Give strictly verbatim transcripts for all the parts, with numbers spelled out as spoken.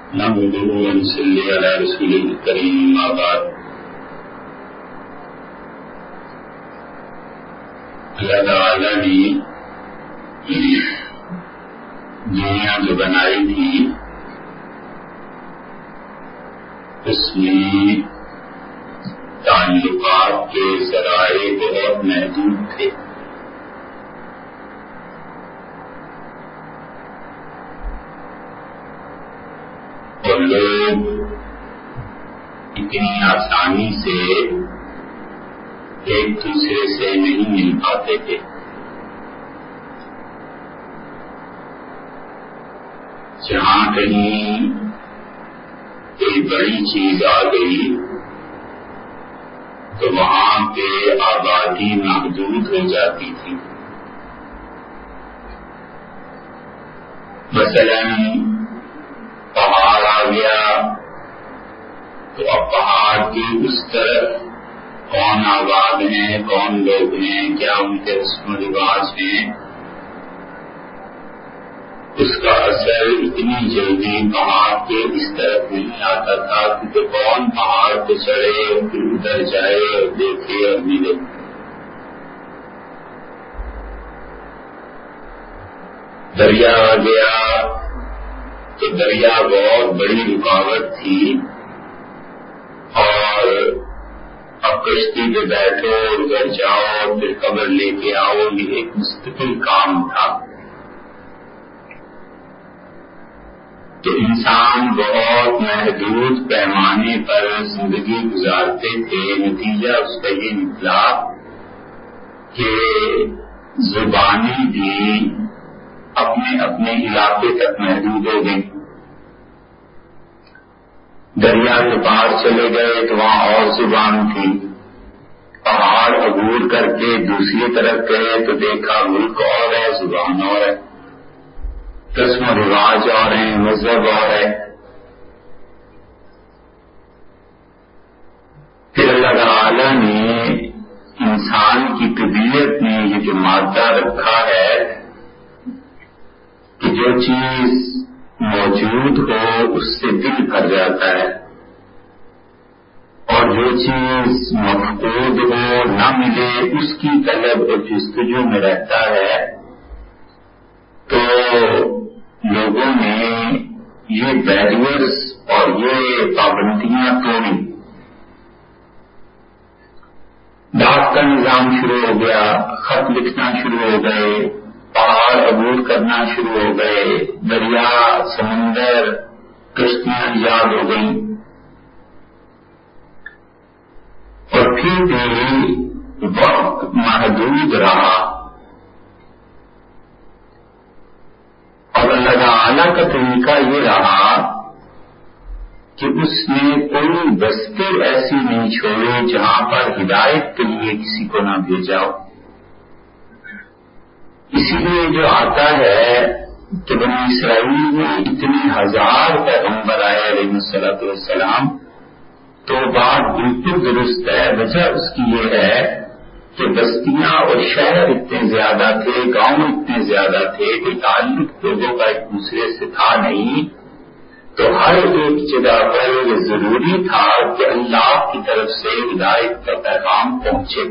نحمده ونصلي على رسوله الكريم ما بعد اللہ تعالی نے دنیا جو بنائی تھی اس میں تعلقات کے ذرائع بہت محدود تھے. اور لوگ اتنی آسانی سے ایک دوسرے سے نہیں مل پاتے تھے. جہاں کہیں کوئی بڑی چیز آ گئی تو وہاں پہ آبادی محدود ہو جاتی تھی. مثلاً پہاڑ آ گیا تو اب پہاڑ کی اس طرف کون آباد ہیں، کون لوگ ہیں، کیا ان کے رسم و رواج ہیں، اس کا اثر اتنی جلدی پہاڑ کے اس طرف نہیں آتا تھا کیونکہ کون پہاڑ پہ چڑھے پھر ادھر جائے اور دیکھے اور ملے. دریا آ گیا تو دریا بہت بڑی رکاوٹ تھی اور اب کشتی پہ بیٹھو اور ادھر جاؤ پھر خبر لے کے آؤ، یہ ایک مستقل کام تھا. تو انسان بہت محدود پیمانے پر زندگی گزارتے تھے. نتیجہ اس کا یہ نکلا کہ زبانیں بھی اپنے اپنے علاقے تک محدود ہو گئی. دریا کے پار چلے گئے تو وہاں اور زبان تھی. پہاڑ عبور کر کے دوسری طرف گئے تو دیکھا ملک اور ہے، زبان اور ہے، رسم و رواج اور ہیں، مذہب اور ہے. پھر اللہ تعالی نے انسان کی طبیعت میں یہ جو مادہ رکھا ہے کہ جو چیز موجود ہو اس سے دل بھر جاتا ہے اور جو چیز مفقود ہو نہ ملے اس کی طلب اور جستجو میں رہتا ہے. تو لوگوں نے یہ بیریئرز اور یہ پابندیاں توڑی. ڈاک کا نظام شروع ہو گیا، خط لکھنا شروع ہو گئے، پہاڑ عبور کرنا شروع ہو گئے، دریا سمندر کشتیاں ایجاد ہو گئیں. اور پھر بھی وقت محدود رہا اور اللہ تعالی کا طریقہ یہ رہا کہ اس نے کوئی بستی ایسی نہیں چھوڑی جہاں پر ہدایت کے لیے کسی کو نہ بھیجا ہو. اسی لیے جو آتا ہے کہ بنی اسرائیل میں اتنے ہزار پیغمبر آئے علیہ الصلوۃ والسلام، تو بات بالکل درست ہے. وجہ اس کی یہ ہے کہ بستیاں اور شہر اتنے زیادہ تھے، گاؤں اتنے زیادہ تھے، کوئی تعلق لوگوں کا ایک دوسرے سے تھا نہیں. تو ہر ایک جگہ پر یہ ضروری تھا کہ اللہ کی طرف سے ہدایت کا پیغام پہنچے.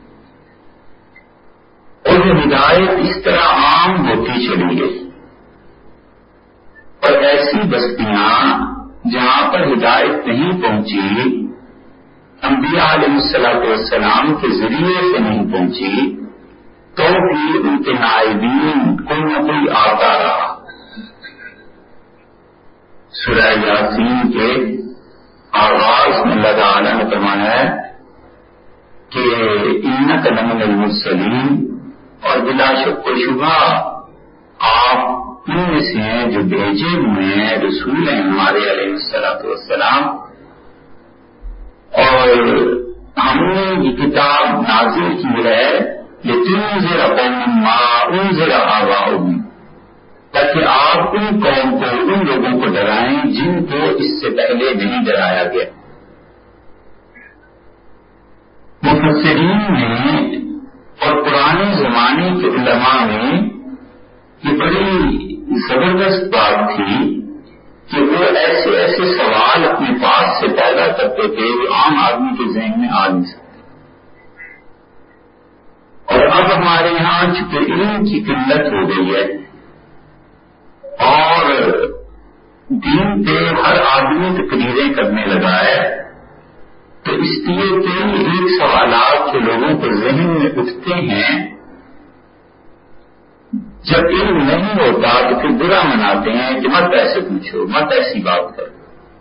اور یہ ہدایت اس طرح عام ہوتی چلی گئی اور ایسی بستیاں جہاں پر ہدایت نہیں پہنچی، انبیاء علیہ الصلوۃ والسلام کے ذریعے سے نہیں پہنچی، تو بھی ان کے نائبین کوئی نہ کوئی آتا رہا. سورہ یاسین کے آغاز میں اللہ تعالی نے فرمایا ہے کہ انک لمن المرسلین، اور بلا شک و شبہ آپ ان میں سے ہیں جو بھیجے ہوئے ہیں، رسول ہیں ہمارے علیہ الصلوۃ والسلام. اور ہم نے یہ کتاب نازل کی ہے لتنذر قوما ما انذر آباؤہم، تاکہ آپ ان قوم کو، ان لوگوں کو ڈرائیں جن کو اس سے پہلے نہیں ڈرایا گیا. مفسرین میں اور پرانے زمانے کے علماء میں یہ بڑی زبردست بات تھی کہ وہ ایسے ایسے سوال اپنے پاس سے پیدا کرتے تھے جو عام آدمی کے ذہن میں آ نہیں سکتے. اور اب ہمارے یہاں چونکہ علم کی قلت ہو گئی ہے اور دین پہ ہر آدمی تقریریں کرنے لگا ہے، تو اس لیے کئی ایک سوالات جو لوگوں کے ذہن میں اٹھتے ہیں جب علم نہیں ہوتا تو پھر برا مناتے ہیں کہ مت ایسے پوچھو، مت ایسی بات کرو.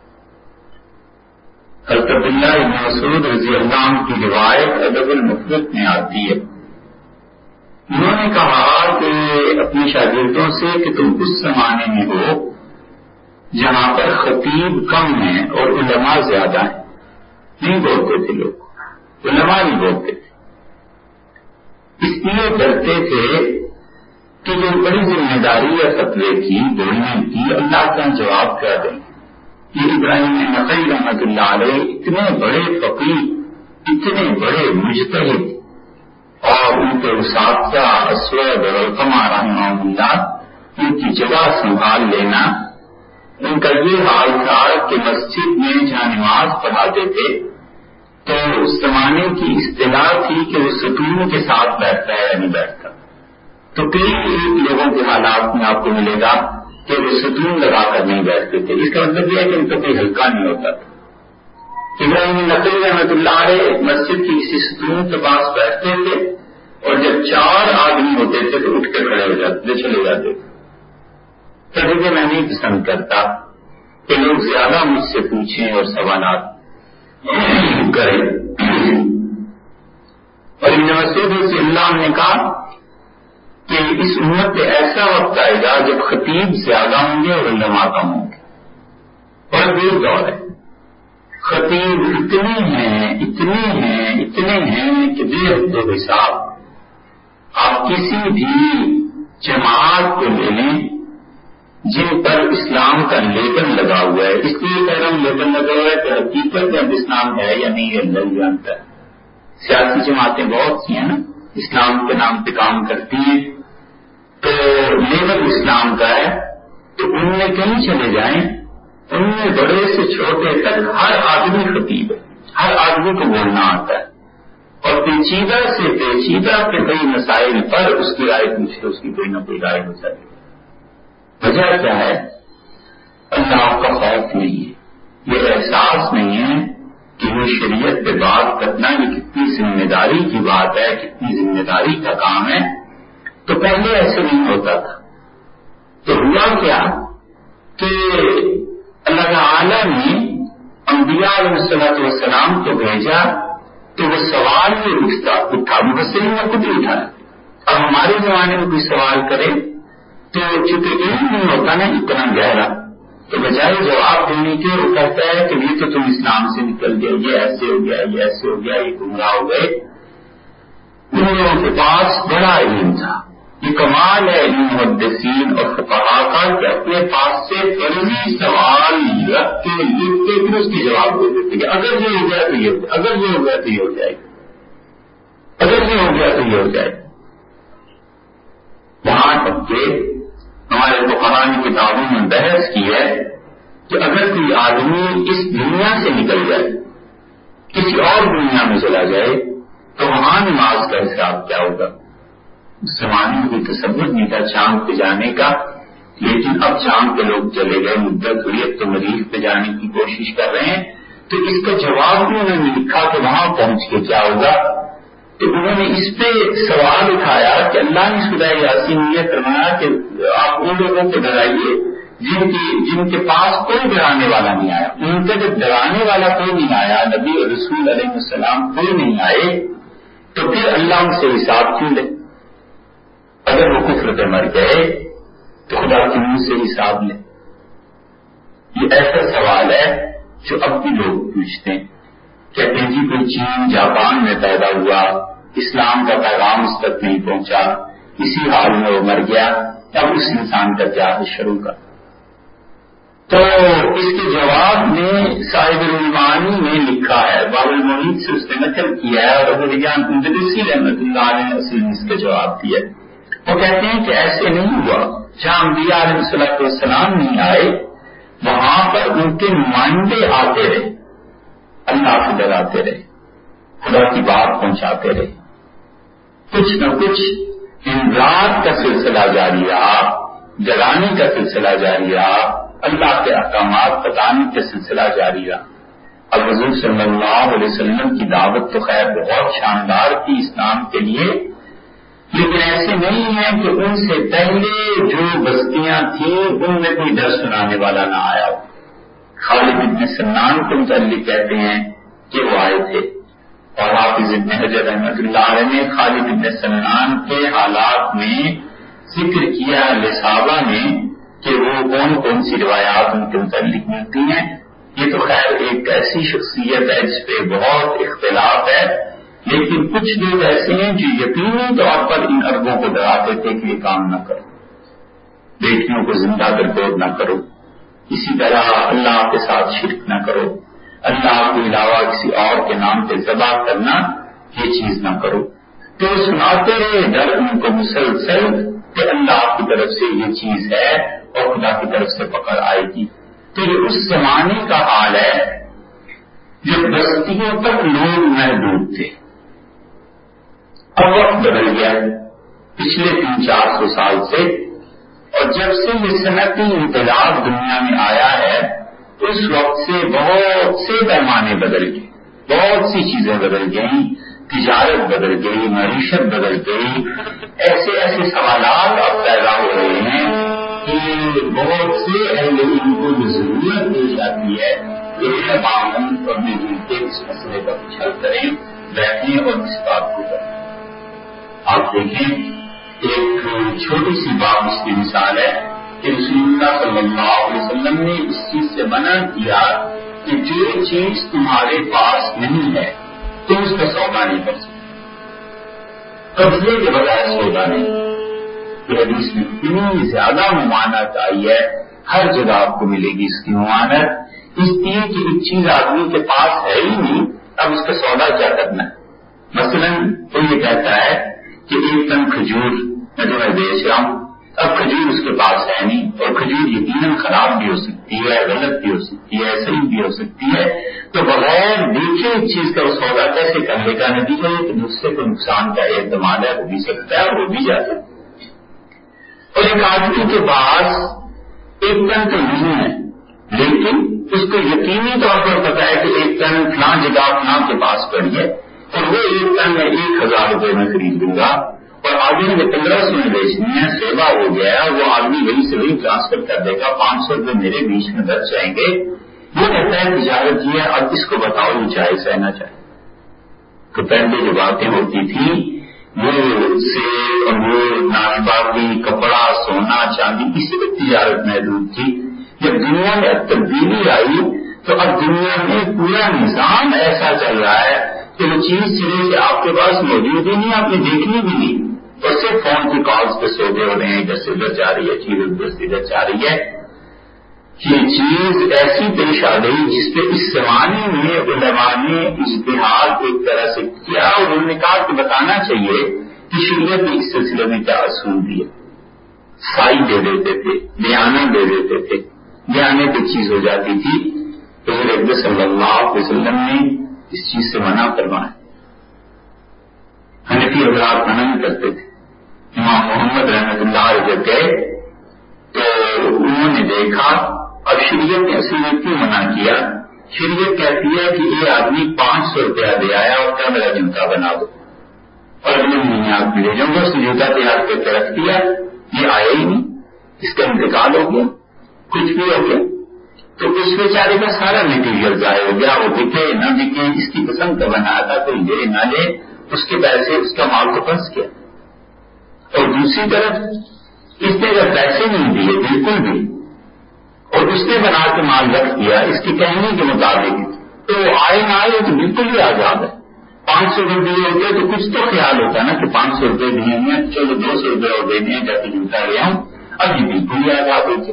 حضرت عبداللہ بن مسعود رضی اللہ عنہ کی روایت ادب المفرد میں آتی ہے. انہوں نے کہا کہ اپنے شاگردوں سے کہ تم اس زمانے میں ہو جہاں پر خطیب کم ہیں اور علماء زیادہ ہیں. نہیں بولتے تھے لوگ، علماء نہیں بولتے تھے، اس لیے ڈرتے تھے کہ جو بڑی ذمہ داری ہے فتوے کی بولنے کی اللہ کا جواب کیا دیں. یہ ابراہیم نقی رحمۃ اللہ علیہ اتنے بڑے فقیہ، اتنے بڑے مجتہد اور ان کے اساتذہ اسود اور علقمہ رحمہ اللہ، ان کی جگہ سنبھال لینا. ان کا یہ حال تھا کہ مسجد میں جہاں نماز پڑھاتے تھے تو اس زمانے کی اصطلاح تھی کہ وہ ستون کے ساتھ بیٹھتا ہے یا نہیں بیٹھتا. تو کئی ایک لوگوں کے حالات میں آپ کو ملے گا کہ وہ ستون لگا کر نہیں بیٹھتے تھے. اس کا مطلب یہ ہے کہ ان کا کوئی ہلکا نہیں ہوتا تھا. ابراہیم نقی رحمۃ اللہ علیہ مسجد کی کسی ستون کے پاس بیٹھتے تھے اور جب چار آدمی ہوتے تھے تو اٹھ کے کھڑے ہو جاتے چلے جاتے تھے. کبھی کہ میں نہیں پسند کرتا کہ لوگ زیادہ مجھ سے پوچھیں اور سوالات کریں. اور ابن مسعود رضی اللہ عنہ نے کہا کہ اس امت پہ ایسا وقت آئے گا جب خطیب زیادہ ہوں گے اور علماء کم ہوں گے. اور دور دور ہے، خطیب اتنے ہیں اتنے ہیں اتنے ہیں کہ بے حد و حساب. آپ کسی بھی جماعت کو لے لیں جن پر اسلام کا لیبل لگا ہوا ہے، اس لیے کہہ رہا ہوں لیبل لگا ہوا ہے کہ حقیقت میں اب اسلام ہے یا نہیں ہے اللہ جانتا ہے. سیاسی جماعتیں بہت سی ہیں نا، اسلام کے نام پہ کام کرتی ہیں، تو لیبل اسلام کا ہے، تو ان میں کہیں چلے جائیں، ان میں بڑے سے چھوٹے تک ہر آدمی خطیب ہے، ہر آدمی کو بولنا آتا ہے اور پیچیدہ سے پیچیدہ کے کئی مسائل پر اس کی رائے پوچھ کے اس کی کوئی نہ کوئی رائے ہو جائے. وجہ کیا ہے؟ اللہ کا خوف نہیں ہے، یہ احساس نہیں ہے کہ وہ شریعت پہ بات کرنا یہ کتنی ذمہ داری کی بات ہے، کتنی ذمہ داری کا کام ہے. تو پہلے ایسے نہیں ہوتا تھا. تو ہوا کیا کہ اللہ تعالی نے انبیاء علیہ السلام کو بھیجا تو وہ سوال یہ اٹھتا اٹھا مفسرین نے خود ہی اٹھایا. اب ہمارے زمانے میں کوئی سوال کرے تو چونکہ علم نہیں ہوتا نا اتنا گہرا، تو بجائے جواب دینے کے وہ کہتا ہے کہ یہ تو تم اسلام سے نکل گئے، یہ ایسے ہو گیا، یہ ایسے ہو گیا، یہ گمراہ ہو گئے. ان لوگوں کے پاس بڑا علم تھا. یہ کمال ہے علم محدثین اور فقہاء کا کہ اپنے پاس سے فرضی سوال رکھ کے لکھ کے پھر اس کے جواب دے دیتے کہ اگر یہ ہو گیا تو یہ ہو جائے، اگر یہ ہو گیا تو یہ ہو جائے گا، اگر یہ ہو گیا تو یہ ہو جائے گا. وہاں تک کہ ہمارے فقہاء نے کتابوں میں بحث کی ہے کہ اگر کوئی آدمی اس دنیا سے نکل جائے، کسی اور دنیا میں چلا جائے، تو وہاں نماز کا حساب کیا ہوگا؟ اس زمانے میں کوئی تصور نہیں تھا چاند پہ جانے کا، لیکن اب چاند پہ لوگ چلے گئے، مدت ہوئی، اب تو مریخ پہ جانے کی کوشش کر رہے ہیں. تو اس کا جواب بھی انہوں نے لکھا کہ وہاں پہنچ کے کیا ہوگا. تو انہوں نے اس پہ سوال اٹھایا کہ اللہ نے سورہ یاسین میں یہ فرمایا کہ آپ ان لوگوں کو ڈرائیے جن کی جن کے پاس کوئی ڈرانے والا نہیں آیا. ان کا جب ڈرانے والا کوئی نہیں آیا، نبی اور رسول علیہ السلام کوئی نہیں آئے، تو پھر اللہ ان سے حساب کیوں لے؟ اگر وہ کفر پہ مر گئے تو خدا کے منہ سے حساب لے. یہ ایسا سوال ہے جو اب بھی لوگ پوچھتے ہیں. کہتے ہیں جی کوئی چین جاپان میں پیدا ہوا، اسلام کا پیغام اس تک نہیں پہنچا، اسی حال میں وہ مر گیا، اب اس انسان کا کیا ہے شروع کا؟ تو اس کے جواب میں صاحب المعانی نے لکھا ہے، باب المحیط سے اس نے نقل کیا ہے، اور ابو ریحان اندلسی رحمۃ اللہ علیہ نے اصل میں اس کا جواب دیا. وہ کہتے ہیں کہ ایسے نہیں ہوا. جہاں انبیاء علیہ السلام نہیں آئے وہاں پر ان کے نمائندے آتے رہے، اللہ سے ڈراتے رہے، خدا کی بات پہنچاتے رہے، کچھ نہ کچھ امداد کا سلسلہ جاری رہا، ڈرانے کا سلسلہ جاری رہا، اللہ کے احکامات بتانے کا سلسلہ جاری رہا۔ اب حضور صلی اللہ علیہ وسلم کی دعوت تو خیر بہت شاندار تھی اسلام کے لیے، لیکن ایسے نہیں ہے کہ ان سے پہلے جو بستیاں تھیں ان میں کوئی ڈر سنانے والا نہ آیا ہو۔ خالد بن سنان کو متعلق کہتے ہیں کہ وہ آئے تھے، اور حافظ ابن حجر رحمۃ اللہ علیہ نے خالد بن سنان کے حالات میں ذکر کیا صحابہ نے کہ وہ کون کون سی روایات ان کے متعلق ملتی ہیں۔ یہ تو خیر ایک ایسی شخصیت ہے جس پہ بہت اختلاف ہے، لیکن کچھ لوگ ایسے ہیں جو یقینی طور پر ان اربوں کو ڈراتے تھے کہ یہ کام نہ کرو، بیٹیوں کو زندہ درگور نہ کرو، اسی طرح اللہ کے ساتھ شرک نہ کرو، اللہ کے علاوہ کسی اور کے نام پہ ذبح کرنا یہ چیز نہ کرو۔ تو سناتے رہے ڈر ان کو مسلسل کہ اللہ کی طرف سے یہ چیز ہے اور خدا کی طرف سے پکڑ آئے گی۔ تو یہ اس زمانے کا حال ہے جب بستیوں تک لوگ محدود تھے۔ اب وقت بدل گیا پچھلے تین چار سو سال سے، اور جب سے یہ صنعتی انقلاب دنیا میں آیا ہے اس وقت سے بہت سے پیمانے بدل گئے، بہت سی چیزیں بدل گئیں، تجارت بدل گئی، معیشت بدل گئی، ایسے ایسے سوالات اب پیدا ہو رہے ہیں کہ بہت سے اہل علم کو جو ضرورت پیش آتی ہے کہ تمام اور مل جل کے اس مسئلے پر کچھ حل کریں، بیٹھیں اور اس بات کو کریں۔ آپ دیکھیں ایک چھوٹی سی بات اس کی مثال ہے کہ رسول اللہ صلی اللہ علیہ وسلم نے اس چیز سے منع کیا کہ جو چیز تمہارے پاس نہیں ہے تم اس کا سودا نہیں کر سکتے، قبضے کے بغیر سودا نہیں۔ یہ حدیث میں اتنی زیادہ ممانعت آئی ہے، ہر جگہ آپ کو ملے گی اس کی ممانعت، اس لیے کہ ایک چیز آدمی کے پاس ہے ہی نہیں، اب اس کا سودا کیا کرنا ہے۔ مثلا وہ یہ کہتا ہے کہ ایک ٹن کھجور میں تمہیں بیچ رہا ہوں، اب کھجور اس کے پاس ہے نہیں، اور کھجور یقیناً خراب بھی ہو سکتی ہے، غلط بھی ہو سکتی ہے، صحیح بھی ہو سکتی ہے، تو بغیر دیکھے ایک چیز کا وہ سودا کیسے کر لے گا؟ نتیجہ یہ کہ دوسرے کو نقصان کا احتمال ہے، ہو بھی سکتا ہے، ہو بھی جاتا ہے۔ اور ایک آدمی کے پاس ایک ٹن تو نہیں ہے، لیکن اس کو یقینی طور پر پتا ہے کہ ایک ٹن فلاں جگہ فلاں کے پاس پڑی ہے، اور وہ ایک ٹن میں ایک ہزار روپے میں خرید لوں گا، اور آدمی نے پندرہ سو میں بیچنی ہے، سیوا ہو گیا ہے، وہ آدمی وہی سے وہی ٹرانسفر کر دے گا، پانچ سو روپے میرے بیچ میں بچ جائیں گے۔ وہ کہتا ہے تجارت یہ ہے، اب اس کو بتاؤ یہ جائز ہے نہ چاہے۔ تو پہلے جو باتیں ہوتی تھی وہ سیب، انگور، ناشپاتی، کپڑا، سونا، چاندی، اسی میں تجارت محدود تھی۔ جب دنیا میں اب تبدیلی آئی تو اب دنیا میں پورا نظام ایسا چل رہا ہے کہ وہ چیز سرے سے آپ کے پاس موجود ہی نہیں، آپ نے دیکھنی بھی نہیں، اور صرف فون کی کالز پہ سودے ہو رہے ہیں، ادھر سے ادھر جا رہی ہے چیز، ادھر سے ادھر جا رہی ہے۔ یہ چیز ایسی پیش آ گئی جس پہ اس زمانے میں علماء نے اجتہاد ایک طرح سے کیا، اور انہوں نے کہا کہ بتانا چاہیے کہ شریعت نے اس سلسلے میں کیا اصول دیے۔ سائی دے دیتے تھے، بیانہ دے دیتے تھے، بیانے پہ چیز ہو جاتی تھی۔ حضور اکرم صلی اللہ علیہ وسلم نے اس چیز سے منع فرمایا۔ حنفی حضرات منع نہیں کرتے تھے۔ امام محمد رحمۃ اللہ علیہ جب گئے تو انہوں نے دیکھا، اب شریعت نے اصل میں کیوں منع کیا؟ شریعت کہتی ہے کہ یہ آدمی پانچ سو روپیہ دے آیا اور کیا میرا جوتا بنا دو، اور اگلے مہینے آپ لے جاؤں گا، اس نے جوتا تیار کر کے رکھ دیا، یہ آیا ہی نہیں، اس کا انتقال ہو گیا، کچھ بھی ہو گیا، تو اس بیچارے کا سارا میٹیریل ضائع ہو گیا، وہ بکے نہ بکے، اس کی پسند کا بنایا تھا، کوئی لے نہ لے، اس کے پیسے، اس کا مال تو پھنس گیا۔ اور دوسری طرف اس نے اگر پیسے نہیں دیے بالکل بھی، اور اس نے بنا کے مال رکھ دیا اس کے کہنے کے مطابق، تو آئے نہ آئے تو بالکل ہی آزاد ہے۔ پانچ سو روپئے دیے ہوتے تو کچھ تو خیال ہوتا نا کہ پانچ سو روپئے دیے ہیں، چلو دو سو روپئے اور دینے ہیں، جیسے جوتا لے آؤں، اب یہ بالکل ہی آزاد ہو گیا۔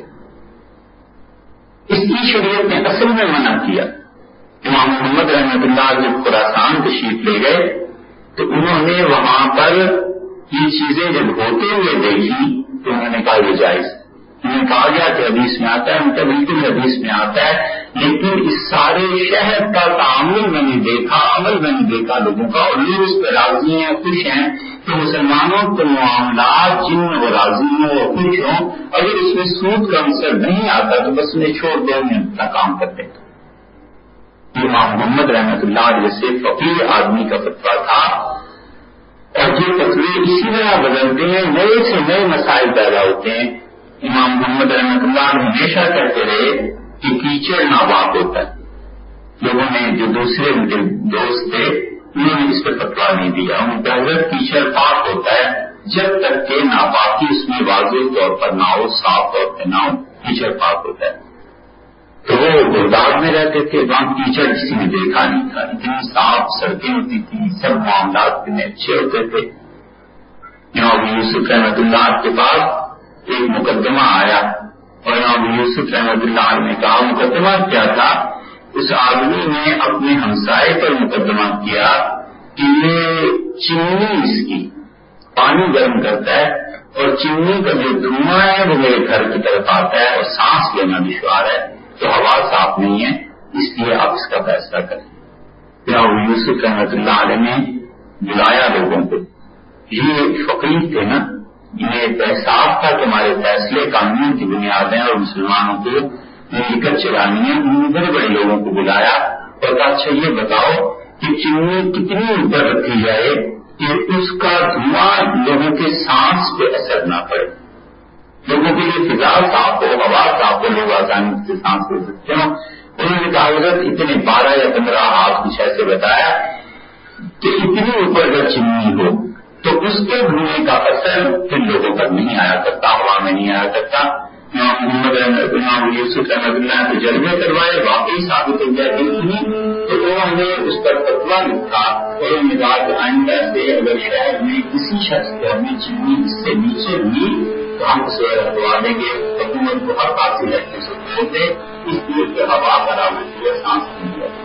اس کی شریعت نے اصل میں منع کیا۔ امام محمد رحمۃ اللہ جب خراسان تشریف لے گئے تو انہوں نے وہاں پر یہ چیزیں جب ہوتے ہوئے دیکھی تو انہوں نے کہا یہ جائز، انہیں کہا گیا کہ حدیث میں آتا ہے، ان کا بالکل حدیث میں آتا ہے، لیکن اس سارے شہر کا تعامل میں نے دیکھا، عمل میں نے دیکھا لوگوں کا، اور لوگ اس پہ راضی ہیں، خوش ہیں کہ مسلمانوں کے معاملات جن وہ راضی ہوں اور خوش ہوں، اگر اس میں سود کا عنصر نہیں آتا تو بس انہیں چھوڑ دو، انہیں اپنا کام کرتے ہیں۔ امام محمد رحمۃ اللہ علیہ سے فقیر آدمی کا فتویٰ تھا، اور یہ فتوے اسی طرح بدلتے ہیں، نئے سے نئے مسائل پیدا ہوتے ہیں۔ امام محمد رحمۃ اللہ ہمیشہ کہتے رہے کہ کیچڑ ناپاک ہوتا ہے۔ لوگوں نے جو دوسرے ان کے دوست تھے انہوں نے اس پر فتویٰ نہیں دیا، ان کا حضرت کیچڑ پاک ہوتا ہے جب تک کہ ناپاکی اس میں واضح طور پر نہ ہو، صاف طور پہ نہ ہو، کیچڑ پاک ہوتا ہے۔ تو وہ گلداد میں رہتے تھے، وہاں کیچڑ کسی نے دیکھا نہیں تھا، اتنی صاف سڑکیں ہوتی تھی، سب معاملات اتنے اچھے ہوتے تھے۔ امام یوسف رحمۃ اللہ کے پاس ایک مقدمہ آیا اور امام یوسف رحمۃ اللہ نے کہا، مقدمہ کیا تھا؟ اس آدمی نے اپنے ہمسائے پر مقدمہ کیا کہ یہ چمنی اس کی پانی گرم کرتا ہے اور چمنی کا جو دھواں ہے وہ میرے گھر کی طرف آتا ہے اور سانس لینا دشوار ہے، تو ہوا صاف نہیں ہے، اس لیے آپ اس کا فیصلہ کریں۔ امام یوسف رحمۃ اللہ علیہ نے بلایا لوگوں کو، یہ فقیر تھے نا، انہیں احساس تھا کہ ہمارے فیصلے قانون کی بنیاد ہیں اور مسلمانوں کو مل کر چلانی ہے۔ انہوں نے بڑے بڑے لوگوں کو بلایا اور کہا، اچھا یہ بتاؤ کہ چمنی کتنی اوپر رکھی جائے کہ اس کا دھواں لوگوں کے سانس پہ اثر نہ پڑے، لوگوں کے لیے فضا صاف ہو، ہوا صاف ہو، لوگ آسانی سے سانس لے سکتے ہوں۔ انہوں نے کہا حضرت اتنے بارہ یا پندرہ ہاتھ کچھ ایسے بتایا کہ اتنی اوپر اگر چمنی ہو تو اس کے دھوئے کا اثر پھر لوگوں پر نہیں آیا کرتا، ہوا میں نہیں آیا کرتا۔ امام محمد امام یوسف رحمۃ اللہ نے تجربے کروائے، واقعی ثابت ہو گیا کہ نہیں، تو انہوں نے اس پر فتویٰ لکھا اور انہوں نے کہا کہ آئندہ سے اگر شہر میں کسی شخص کو ہمیں چمنی اس سے نیچے ہوئی تو ہم اسے رکھوا دیں گے۔ حکومت کو حق حاصل ہے کہ اسے چھوڑ دے، اس لیے کہ ہوا خراب ہوتی ہے، سانس نہیں ہے۔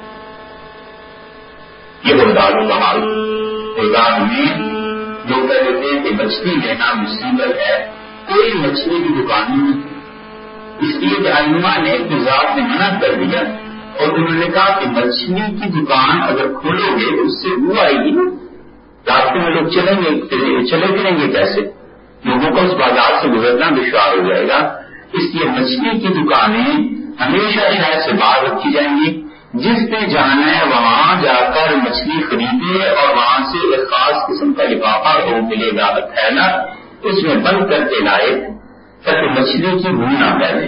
یہ برداد الحال برداد میں لوگ کہتے تھے کہ مچھلی لینا مصیبت ہے، کوئی مچھلی کی دکان نہیں، اس لیے کہ علماء نے گزار نے منع کر دیا اور انہوں نے کہا کہ مچھلی کی دکان اگر کھولو گے تو اس سے بو آئے گی، راستے میں لوگ چلیں گے، چلے پھریں گے کیسے؟ لوگوں کو اس بازار سے گزرنا دشوار ہو جائے گا۔ اس لیے مچھلی کی دکانیں ہمیشہ شہر سے باہر رکھی جائیں گی، جس نے جانا ہے وہاں جا کر مچھلی خریدے اور وہاں سے ایک خاص قسم کا لفافہ وہ ملے گا تھیلا، اس میں بند کر کے لائے تاکہ مچھلی کی بو نہ پھیلے۔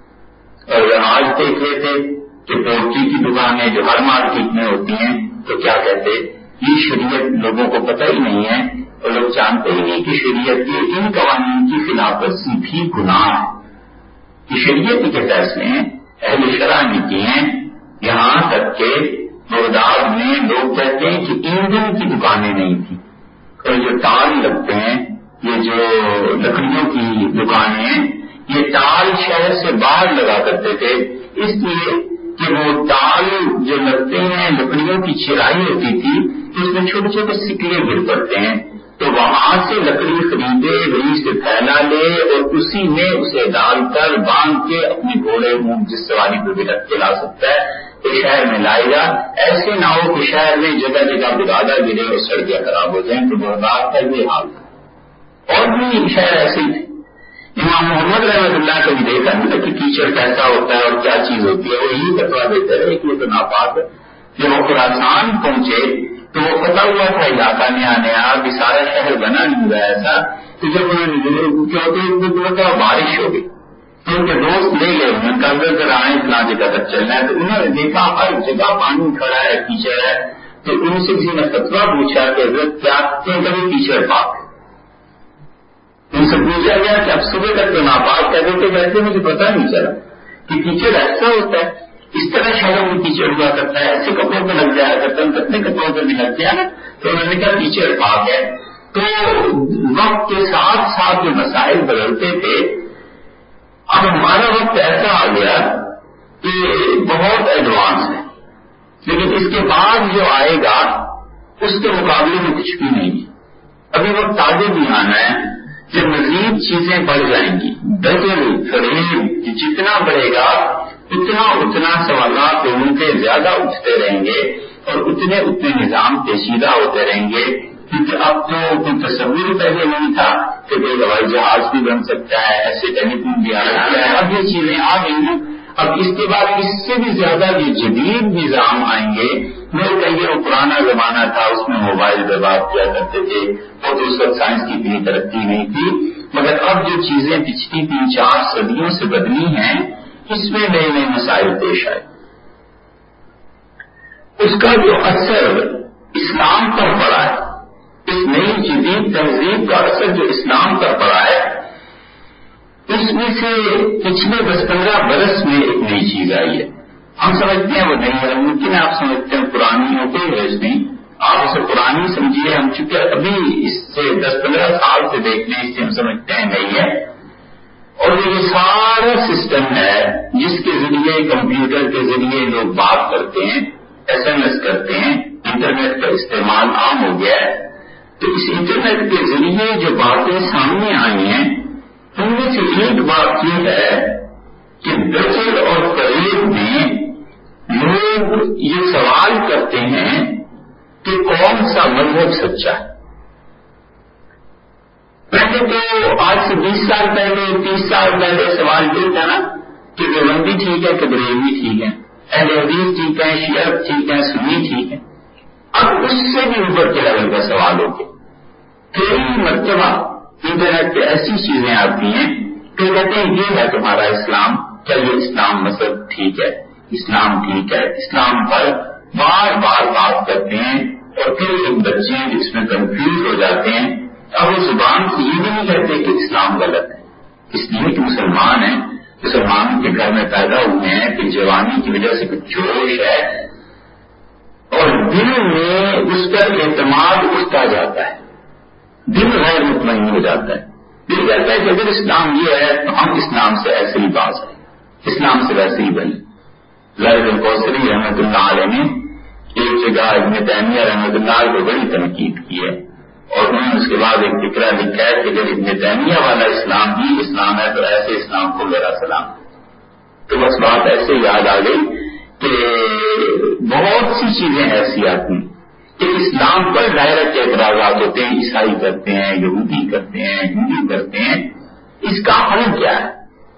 اور آج دیکھ لیتے کہ پولٹری کی دکانیں جو ہر مارکیٹ میں ہوتی ہیں تو کیا کہتے، یہ شریعت لوگوں کو پتہ ہی نہیں ہے اور لوگ جانتے ہی نہیں کہ شریعت کے ان قوانین کی خلاف ورزی بھی گناہ ہے۔ یہ شریعت کے فیصلے ہیں، اہل شرع نے کیے ہیں۔ یہاں تک کہ بغداد میں لوگ کہتے ہیں کہ ایندھن کی دکانیں نہیں تھیں اور جو ٹال لگتے ہیں، یہ جو لکڑیوں کی دکانیں ہیں، یہ ٹال شہر سے باہر لگا کرتے تھے، اس لیے کہ وہ ٹال جو لگتے ہیں لکڑیوں کی چرائی ہوتی تھی تو اس میں چھوٹے چھوٹے سکڑے گر پڑتے ہیں، تو وہاں سے لکڑی خریدے، وہیں سے تھیلا لے اور اسی میں اسے ڈال کر باندھ کے اپنے گھوڑے جس سواری پہ بھی رکھ کے لا سکتا ہے تو شہر میں لائے گا۔ ایسے نہ ہو کہ شہر میں جگہ جگہ بگادا گرے اور سڑکیں خراب ہو جائیں، تو بغداد کا یہ حال تھا اور بھی شہر ایسے ہی تھے۔ امام محمد رحمۃ اللہ کو بھی دیکھا نا کہ کیچڑ کیسا ہوتا ہے اور کیا چیز ہوتی ہے، وہ یہی فتویٰ دیتے رہے کہ یہ تو ناپاک ہے۔ جب وہ خراسان پہنچے تو وہ پتا ہوا تھا علاقہ نیا نیا، ابھی سارا شہر بنا نہیں ہوا ایسا، تو جب انہوں نے بارش ہو گئی تو ان کے دوست لے گئے، انہوں نے کہا اگر آئیں فلاں جگہ تک چلنا ہے، تو انہوں نے دیکھا ہر جگہ پانی کھڑا ہے، کیچڑ ہے، تو ان سے کسی نے فتویٰ پوچھا کہ حضرت کیا کبھی کیچڑ پاک ہے؟ ان سے پوچھا گیا کہ اب صبح تک تو ناپاک کہتے تھے، ویسے مجھے پتا نہیں چلا کہ کیچڑ ایسا ہوتا ہے، اس طرح شہروں میں کیچڑ ہوا کرتا ہے، ایسے کپڑوں پہ لگ جایا کرتا ہے، کتنے کپڑوں پہ بھی لگ گیا، تو انہوں نے کہا کیچڑ پاک ہے۔ تو وقت کے ساتھ ساتھ جو مسائل بدلتے تھے، اب ہمارا وقت ایسا آ گیا کہ بہت ایڈوانس ہے، لیکن اس کے بعد جو آئے گا اس کے مقابلے میں کچھ بھی نہیں ہے۔ ابھی وقت آگے بھی آنا ہے کہ مزید چیزیں بڑھ جائیں گی. دجل فریب جتنا بڑھے گا اتنا اتنا سوالات لوگوں کے زیادہ اٹھتے رہیں گے اور اتنے اتنے نظام پیچیدہ ہوتے رہیں گے. کیونکہ اب تو کوئی تصور پہلے نہیں تھا کہ کوئی ہوائی جہاز بھی بن سکتا ہے, ایسے ٹیلی فون بھی آ سکتا ہے. اب یہ چیزیں آ گئی ہیں. اب اس کے بعد اس سے بھی زیادہ جو جدید نظام آئیں گے. میرے کہیے وہ پرانا زمانہ تھا, اس میں موبائل پہ بات کیا کرتے تھے اور تو اس وقت سائنس کی اتنی ترقی نہیں تھی. مگر اب جو چیزیں پچھلی تین چار صدیوں سے بدلی ہیں اس میں نئے نئے مسائل پیش آئے. اس کا جو اثر اسلام پر پڑا ہے, اس نئی جدید تہذیب کا اثر جو اسلام پر پڑا ہے, اس میں سے پچھلے دس پندرہ برس میں ایک نئی چیز آئی ہے. ہم سمجھتے ہیں وہ نہیں ہے, ممکن ہے آپ سمجھتے ہیں پرانی ہو, کوئی حرض نہیں, آپ اسے پرانی سمجھیے. ہم چونکہ ابھی اس سے دس پندرہ سال سے دیکھ لیں, اس سے ہم سمجھتے ہیں نہیں ہے. اور یہ سارا سسٹم ہے جس کے ذریعے کمپیوٹر کے ذریعے لوگ بات کرتے ہیں, ایس ایم ایس کرتے ہیں, انٹرنیٹ کا استعمال عام ہو گیا ہے. تو اس انٹرنیٹ کے ذریعے جو باتیں سامنے آئی ہیں ان میں سے ایک بات یہ ہے کہ دجل اور فریب میں لوگ یہ سوال کرتے ہیں کہ کون سا مذہب سچا ہے. پہلے تو آج سے بیس سال پہلے تیس سال پہلے سوال یہ تھا نا کہ دیوبندی ٹھیک ہے کہ بریلوی ٹھیک ہے, اہل حدیث ٹھیک ہے, شیعہ ٹھیک ہے, سنی ٹھیک ہے. اب اس سے بھی اوپر کے لیول کا سوال ہو گیا. کئی مرتبہ انٹرنیٹ پہ ایسی چیزیں آتی ہیں کہ کہتے ہیں یہ ہے تمہارا اسلام, کیا یہ اسلام مذہب ٹھیک ہے, اسلام ٹھیک ہے. اسلام پر بار بار بات کرتے ہیں اور پھر ایک بچے اس میں کنفیوز ہو جاتے ہیں. اب وہ زبان سے یہ بھی نہیں کہتے کہ اسلام غلط ہے, اس لیے کہ مسلمان ہیں, مسلمانوں کے گھر میں پیدا ہوئے ہیں, پھر جوانی کی وجہ سے کچھ جوش ہے اور دل میں اس پر اعتماد اٹھتا جاتا ہے, دل غیر مطمئن ہو جاتا ہے. دل کہتا ہے کہ اگر اسلام یہ ہے تو ہم اسلام سے ایسے ہی باز ہیں, اسلام سے ویسے ہی بنے. ظاہر القوثری رحمۃ اللہ علیہ نے ایک جگہ ابن تیمیہ رحمۃ اللہ علیہ کو بڑی تنقید کی ہے اور انہوں نے اس کے بعد ایک فکرہ لکھا ہے کہ اگر ابن تیمیہ والا اسلام بھی اسلام ہے تو ایسے اسلام کو میرا سلام. تو بس بات ایسے یاد آ گئی کہ بہت سی چیزیں ایسی آتی ہیں کہ اسلام پر ڈائریکٹ اعتراضات ہوتے ہیں. عیسائی کرتے ہیں, یہودی کرتے ہیں, ہندو کرتے ہیں. اس کا حل کیا ہے,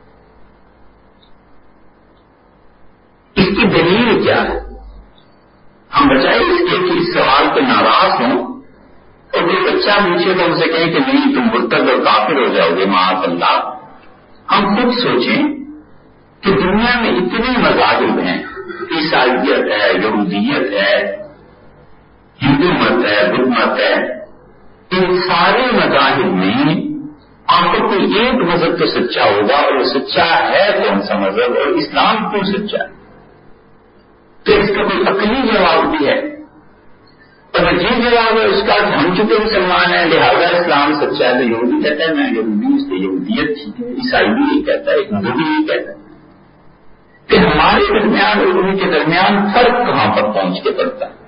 اس کی دلیل کیا ہے؟ ہم بچائے اس کے کہ اس سوال پہ ناراض ہوں اور کوئی بچہ پوچھے تو ان سے کہیں کہ نہیں تم مرتد اور کافر ہو جاؤ گے معاذ اللہ. ہم خود سوچیں کہ دنیا میں اتنے مذاہب ہیں, عیسائیت ہے, یہودیت ہے, ہندو مت ہے, بدھ مت ہے. ان سارے مذاہب میں آپ کو کوئی ایک مذہب تو سچا ہوگا اور وہ سچا ہے کون سا مذہب, اور اسلام کیوں سچا ہے؟ تو اس کا کوئی عقلی جواب بھی ہے. اور یہ جواب ہے اس کا کہ ہم چونکہ مسلمان ہیں لہٰذا اسلام سچا ہے. تو یہودی کہتا ہے میں یہودی, اس سے یہودیت ٹھیک ہے. عیسائی بھی یہ کہتا ہے, ہندو بھی یہ کہتا ہے. کہ ہمارے درمیان اور ان کے درمیان فرق کہاں پر پہنچ کے پڑتا ہے؟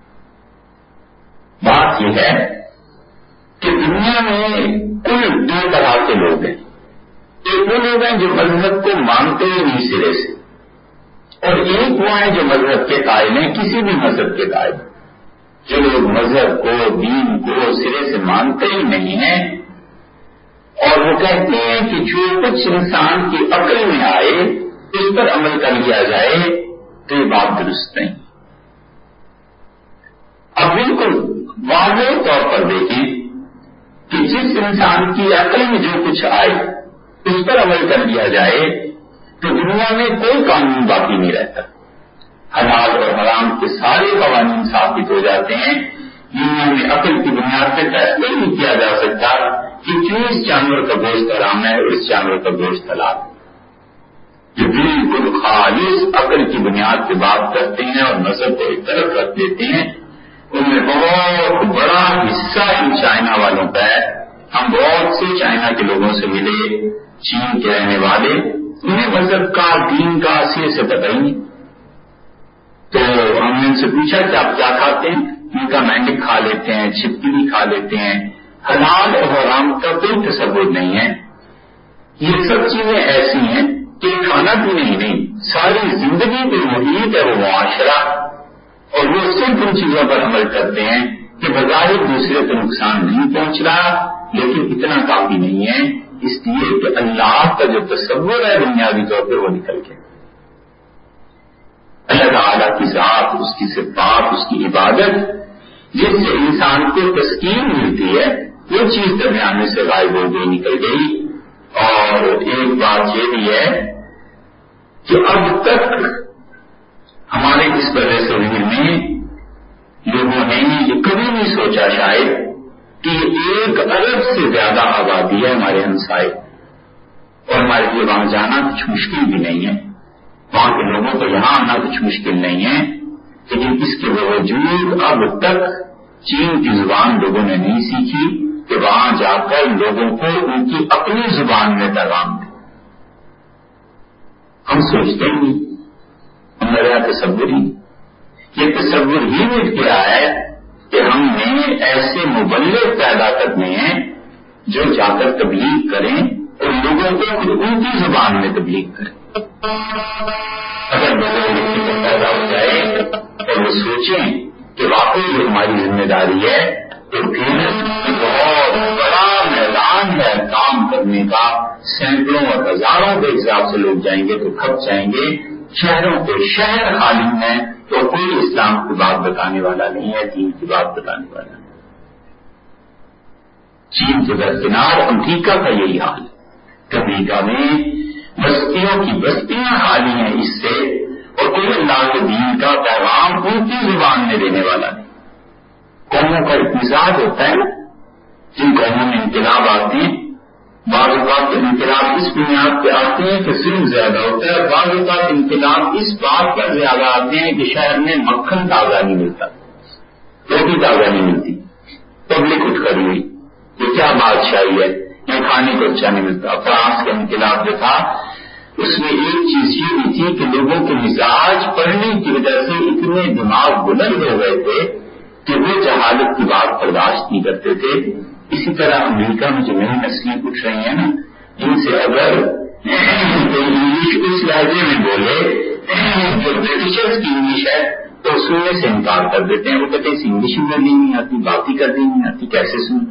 بات یہ ہے کہ دنیا میں کل دو طرح کے لوگ ہیں. ایک وہ لوگ ہیں جو مذہب کو مانتے ہی نہیں سرے سے, اور ایک وہ ہیں جو مذہب کے قائل ہیں, کسی بھی مذہب کے قائل. جو لوگ مذہب کو, دین کو سرے سے مانتے ہی نہیں ہیں اور وہ کہتے ہیں کہ جو کچھ انسان کی عقل میں آئے اس پر عمل کر لیا جائے تو یہ بات درست نہیں. اب بالکل واضح طور پر دیکھیں کہ جس انسان کی عقل میں جو کچھ آئے اس پر عمل کر لیا جائے تو دنیا میں کوئی قانون باقی نہیں رہتا. حلال اور حرام کے سارے قوانین ثابت ہو جاتے ہیں. دنیا میں عقل کی بنیاد پہ فیصلہ نہیں کیا جا سکتا کہ کیوں اس جانور کا گوشت حرام ہے اور اس جانور کا گوشت حلال ہے. جو بالکل خالص عقل کی بنیاد پہ بات کرتے ہیں اور مذہب کو ایک طرف رکھ دیتے ہیں, ان میں بہت بڑا حصہ ان چائنا والوں کا ہے. ہم بہت سے چائنا کے لوگوں سے ملے, چین کے رہنے والے, انہیں مذہب کا, دین کا اصل سے پتہ ہی نہیں. تو ہم نے ان سے پوچھا کہ آپ کیا کھاتے ہیں؟ ان کا مینڈک کھا لیتے ہیں, چھپکلی کھا لیتے ہیں, حلال اور حرام کا کوئی تصور نہیں ہے. یہ سب چیزیں ایسی ہیں کہ کھانا پینا ہی نہیں، ساری زندگی جو محیط ہے وہ معاشرہ، اور وہ صرف ان چیزوں پر عمل کرتے ہیں کہ بظاہر دوسرے کو نقصان نہیں پہنچ رہا، لیکن اتنا کافی نہیں ہے، اس لیے کہ اللہ کا جو تصور ہے بنیادی طور پہ وہ نکل گیا. اللہ تعالیٰ کی ذات، اس کی صفات، اس کی عبادت جس سے انسان کو تسکین ملتی ہے، وہ چیز درمیان میں سے غائب ہو گئی، نکل گئی. اور ایک بات یہ بھی ہے کہ اب تک ہمارے اس برے صغیر میں لوگوں نے یہ کبھی نہیں سوچا شاید کہ ایک ارب سے زیادہ آبادی ہے ہمارے ہمسائے، اور ہمارے لیے وہاں جانا کچھ مشکل بھی نہیں ہے، وہاں کے لوگوں کو یہاں آنا کچھ مشکل نہیں ہے. لیکن اس کے باوجود اب تک چین کی زبان لوگوں نے نہیں سیکھی کہ وہاں جا کر لوگوں کو ان کی اپنی زبان میں پیغام دیں. ہم سوچتے ہی ہمارا تصور ہی یہ تصور ہی مٹ گیا ہے کہ ہم نے ایسے مبلغ پیدا کرنے ہیں جو جا کر تبلیغ کریں اور لوگوں کو ان کی زبان میں تبلیغ کریں. اگر لوگوں کو پیدا ہو جائے اور وہ سوچیں کہ واقعی یہ ہماری ذمہ داری ہے تو پھر بہت بڑا میدان ہے کام کرنے کا. سینکڑوں اور ہزاروں کے حساب سے لوگ جائیں گے تو کھپ جائیں گے. شہروں کے شہر خالی ہیں تو کوئی اسلام کی بات بتانے والا نہیں ہے، دین کی بات بتانے والا نہیں. چین کے درکنار امریکہ کا یہی حال ہے. امریکہ میں بستیوں کی بستیاں خالی ہیں اس سے، اور کوئی اللہ کے دین کا پیغام ان کی زبان میں دینے والا نہیں. قوموں کا ایک مزاج ہوتا ہے نا، جن قوموں میں انقلاب آتے ہیں، بعض اوقات انقلاب اس بنیاد پہ آتے ہیں کہ ظلم زیادہ ہوتا ہے، بعض اوقات انقلاب اس بات پر زیادہ آتے ہیں کہ شہر میں مکھن تازہ نہیں ملتا، روٹی تازہ نہیں ملتی، پبلک اٹھ کر ہوئی، یہ کیا بادشاہی ہے، یہاں کھانے کو اچھا نہیں ملتا. فرانس کا انقلاب جو تھا اس میں ایک چیز یہ بھی تھی کہ لوگوں کے مزاج پڑھنے کی وجہ سے اتنے دماغ بلند ہو گئے تھے کہ وہ جہالت کی بات برداشت نہیں کرتے تھے. اسی طرح امریکہ میں جو نئی نسلیں اٹھ رہی ہیں نا، ان سے اگر انگلش اس لہجے میں بولے جو برٹشرز کی انگلش ہے تو سننے سے انکار کر دیتے ہیں. وہ کہتے ہیں انگلش ہی کرنی نہیں آتی، بات ہی کرنی نہیں آتی، کیسے سن.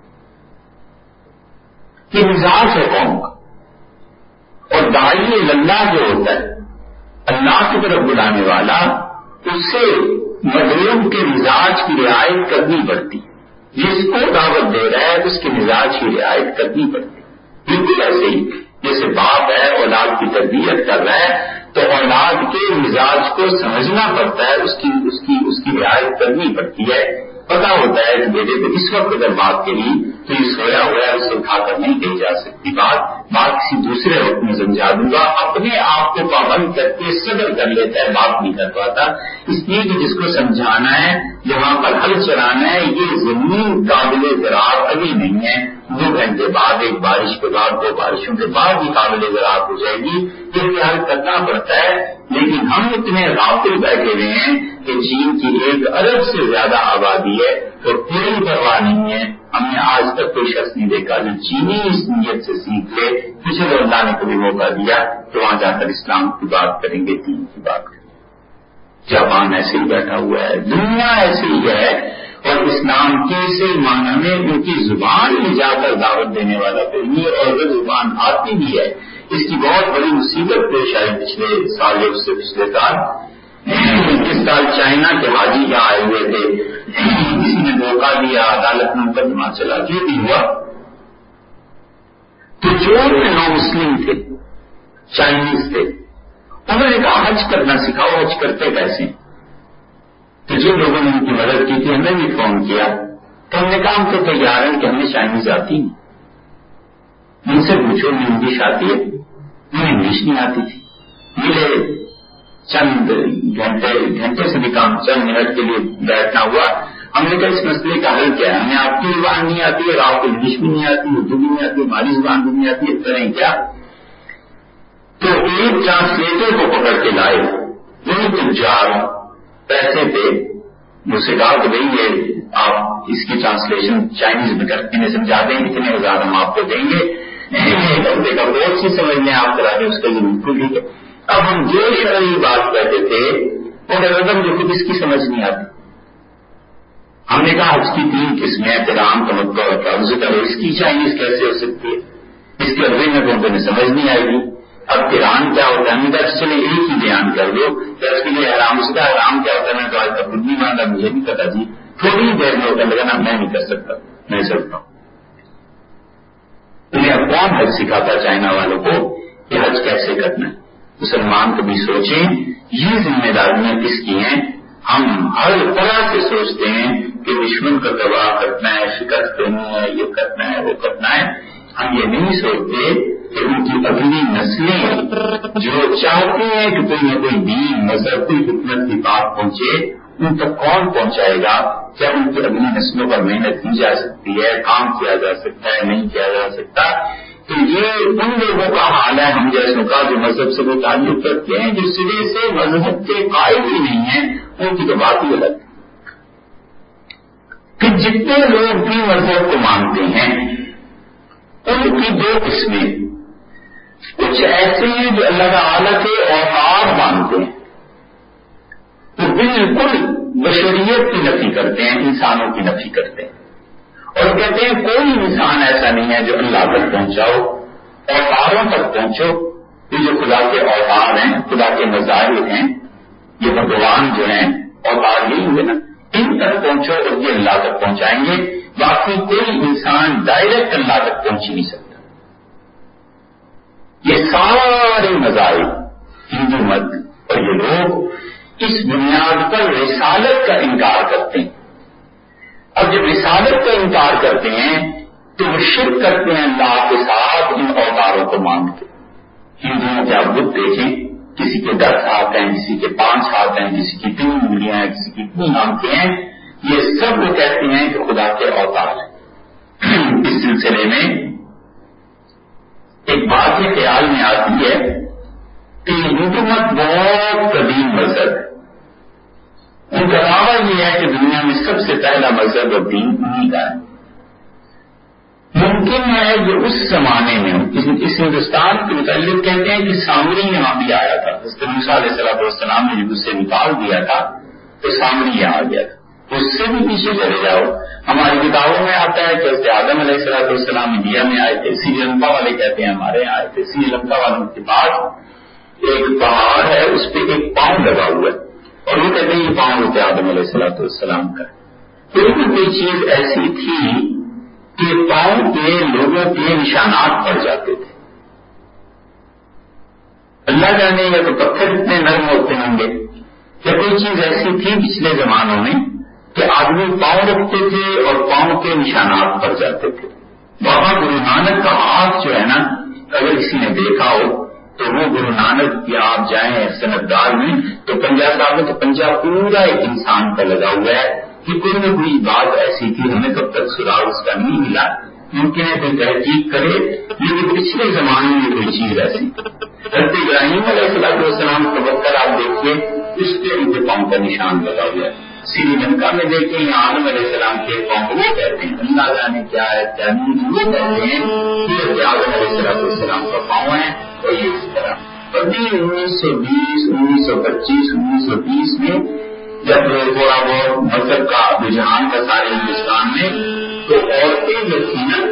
یہ مزاج ہے قوم کا. اور داعی اللہ جو ہوتا ہے اللہ کی طرف بلانے والا، اس سے مظلوم کے مزاج کی رعایت کرنی پڑتی. جس کو دعوت دے رہا ہے اس کے مزاج کی رعایت کرنی پڑتی. بالکل ایسے ہی جیسے باپ ہے اولاد کی تربیت کر رہا ہے تو اولاد کے مزاج کو سمجھنا پڑتا ہے، اس کی اس کی اس کی رعایت کرنی پڑتی ہے. پتا ہوتا ہے کہ بیٹے کو اس وقت اگر بات کری تو یہ سویا ہوا ہے، اسے اٹھا کر نہیں کہی جا سکتی بات بات کسی دوسرے وقت میں سمجھا دوں گا. اپنے آپ کو پابند کر کے صبر کر لیتا ہے، بات نہیں کر پاتا. اس لیے کہ جس کو سمجھانا ہے، جہاں پر حل چلانا ہے، یہ زمین قابل زراعت ابھی نہیں ہے. دو گھنٹے بعد، ایک بارش کے بعد، دو بارشوں کے بعد ہی قابل زراعت ہو جائے گی. یہ خیال کرنا پڑتا ہے. لیکن ہم اتنے غافل بیٹھے ہوئے ہیں کہ چین کی ایک ارب سے زیادہ آبادی ہے اور کوئی پرواہ نہیں ہے. ہم نے آج تک کوئی شخص نہیں دیکھا جو چینی اس نیت سے سیکھ لے پچھلے اللہ نے کبھی موقع دیا تو وہاں جا کر اسلام کی بات کریں گے، دین کی بات کریں گے. جاپان ایسے ہی بیٹھا ہوا ہے، دنیا ایسے ہی ہے، اور اسلام کے سے معنی میں ان کی زبان میں جا کر دعوت دینے والا کوئی نہیں. اور وہ زبان آتی بھی ہے، اس کی بہت بڑی مصیبت پیش آئی پچھلے سال یا اس سے پچھلے سال. اس سال چائنا کے حاجی یہاں آئے ہوئے تھے، کسی نے دھوکہ دیا، عدالت میں مقدمہ چلا، جو بھی ہوا تو جو نو مسلم تھے، چائنیز تھے، انہوں نے کہا حج کرنا سکھاؤ. حج کرتے کیسے؟ تو جن لوگوں نے ان کی مدد کی تھی ہمیں بھی فون کیا تو ہم نے کہا ہم تو تیار ہیں کہ ہمیں چائنیز آتی نہیں. ان سے پوچھو میں انگلش آتی ہے؟ انہیں انگلش نہیں آتی تھی. ملے چند گھنٹے گھنٹے سے بھی کام چند منٹ کے لیے بیٹھنا ہوا. ہم نے کہا اس مسئلے کا حل کیا ہے؟ ہمیں آپ کی زبان نہیں آتی ہے، آپ کو انگلش بھی نہیں آتی، اردو بھی نہیں آتی، ہماری زبان بھی نہیں آتی، اس طرح کیا؟ تو ایک ٹرانسلیٹر کو پکڑ کے لائے. وہی تجار پیسے پہ مجھ سے کہا کہ بھائی یہ آپ اس کی ٹرانسلیشن چائنیز میں کرتے ہیں، سمجھا دیں اتنے ہزار ہم آپ کو دیں گے، ایک ہفتے کا بہت سی سمجھ لیں آپ کرا دیں، اس کا یہ بالکل ٹھیک ہے۔ اب ہم جو شرعی بات کہتے تھے وہ رقم جو خود اس کی سمجھ نہیں آتی۔ ہم نے کہا حج کی تین قسمیں قران، تمتع اور قرض کا، اس کی چائنیز کیسے ہو سکتی ہے؟ اس کے اگلے میں تو سمجھ نہیں آئے گی۔ اب قران کیا ہوتا ہے؟ ہم نے کہا چلے ایک ہی بیان کر دو کہ اس کے لیے حرام، اس کا حرام کیا ہوتا ہے؟ میں تو آج تک خود نہیں مانتا، مجھے نہیں پتا جی، تھوڑی دیر میں ہوتا لگا نا میں نہیں کر سکتا، میں سکتا ہوں۔ انہیں اب کون حج سکھاتا چائنا والوں کو کہ حج کیسے کرنا ہے؟ مسلمان کبھی سوچیں یہ ذمہ داریاں کس کی ہیں؟ ہم ہر طرح سے سوچتے ہیں کہ دشمن کو تباہ کرنا ہے، شکست دینی ہے، یہ کرنا ہے، وہ کرنا ہے۔ ہم یہ نہیں سوچتے کہ ان کی اگلی نسلیں جو چاہتے ہیں کہ کوئی نہ کوئی دین، مذہب، کوئی حکمت کی بات پہنچے، ان تک کون پہنچائے گا؟ کیا ان کی اگلی نسلوں پر محنت کی جا سکتی ہے، کام کیا جا سکتا ہے، نہیں کیا جا سکتا؟ تو یہ ان لوگوں کا حال ہے ہم جیسوں کا جو مذہب سے وہ تعلق کرتے ہیں، جو سرے سے مذہب کے قائل ہی نہیں ہیں، ان کی تو بات ہی الگ ہے۔ کہ جتنے لوگ بھی مذہب کو مانتے ہیں ان کی دو قسمیں، کچھ ایسے ہیں جو اللہ تعالیٰ کے اوتار مانتے ہیں، وہ بالکل بشریت کی نفی کرتے ہیں، انسانوں کی نفی کرتے ہیں، اور کہتے ہیں کوئی انسان ایسا نہیں ہے جو اللہ تک پہنچاؤ، اوتاروں تک پہنچو، یہ جو خدا کے اوتار ہیں، خدا کے مظاہر ہیں، یہ بھگوان جو ہیں اوتار یہی ہوئے نا، ان تک پہنچو اور یہ اللہ تک پہنچائیں گے، باقی کوئی انسان ڈائریکٹ اللہ تک پہنچ ہی نہیں سکتا۔ یہ سارے مظاہر ہندو مت اور یہ لوگ اس بنیاد پر رسالت کا انکار کرتے ہیں، اور جب رسالت کا انکار کرتے ہیں تو وہ شرک کرتے ہیں اللہ کے ساتھ ان اوتاروں کو مان کے۔ ہندوؤں کے آپ بت دیکھیں، کسی کے دس ہاتھ ہیں، کسی کے پانچ ہاتھ ہیں، کسی کی تین انگلیاں ہیں، کسی کی تین آنکھیں ہیں، یہ سب وہ کہتے ہیں کہ خدا کے اوتار ہیں۔ اس سلسلے میں ایک بات یہ خیال میں آتی ہے کہ ہندو مت بہت قدیم مذہب ہے، ان کا دعویٰ یہ ہے کہ دنیا میں سب سے پہلا مذہب اور دین انہیں کا ہے۔ ممکن ہے جو اس زمانے میں اس ہندوستان کے متعلق کہتے ہیں کہ سامری یہاں بھی آیا تھا، حضرت موسیٰ علیہ الصلوۃ والسلام نے جب اسے نکال دیا تھا تو سامری یہاں آ گیا تھا۔ اس سے بھی پیچھے چلے جاؤ، ہماری کتابوں میں آتا ہے کہ حضرت آدم علیہ الصلوۃ والسلام انڈیا میں آئے تھے، سری لنکا والے کہتے ہیں ہمارے یہاں آئے تھے، سری لنکا والوں کے پاس ایک پہاڑ ہے، اس پہ ایک پاؤں لگا ہوا ہے، اور وہ کہتے ہیں یہ پاؤں ہوتے آدم علیہ الصلوۃ والسلام کا۔ پھر بھی کوئی چیز ایسی تھی کہ پاؤں کے لوگوں کے نشانات پڑ جاتے تھے، اللہ جانے یا تو پتھر اتنے نرم ہوتے ہوں گے، یا کوئی چیز ایسی تھی پچھلے زمانوں میں کہ آدمی پاؤں رکھتے تھے اور پاؤں کے نشانات پڑ جاتے تھے۔ بابا گرو نانک کا ہاتھ جو ہے نا، اگر کسی نے دیکھا ہو تو وہ گرو نانک کی آپ جائیں سندگار میں تو پنجہ صاحب میں تو پنجہ پورا ایک انسان کا لگا ہوا ہے کہ کوئی نہ کوئی بات ایسی تھی، ہمیں کب تک سراغ اس کا نہیں ملا، ممکن ہے کوئی تحقیق کرے، لیکن پچھلے زمانے میں کوئی چیز ایسی۔ حضرت ابراہیم علیہ السلام کا پتھر آپ دیکھیے، اس کے ان کے پاؤں کا نشان لگا ہوا ہے۔ سری لنکا میں دیکھیں یا آدم علیہ السلام کے پاؤں کو وہ کہتے ہیں، اللہ جانے کیا ہے کیا نہیں، وہ کہتے ہیں کہ آدم علیہ السلام کا پاؤں ہے، اور یہ اس طرح ابھی انیس سو بیس انیس سو پچیس انیس سو بیس میں جب تھوڑا بہت مذہب کا رجحان کا سارے ہندوستان میں، تو عورتیں جو تھی نا،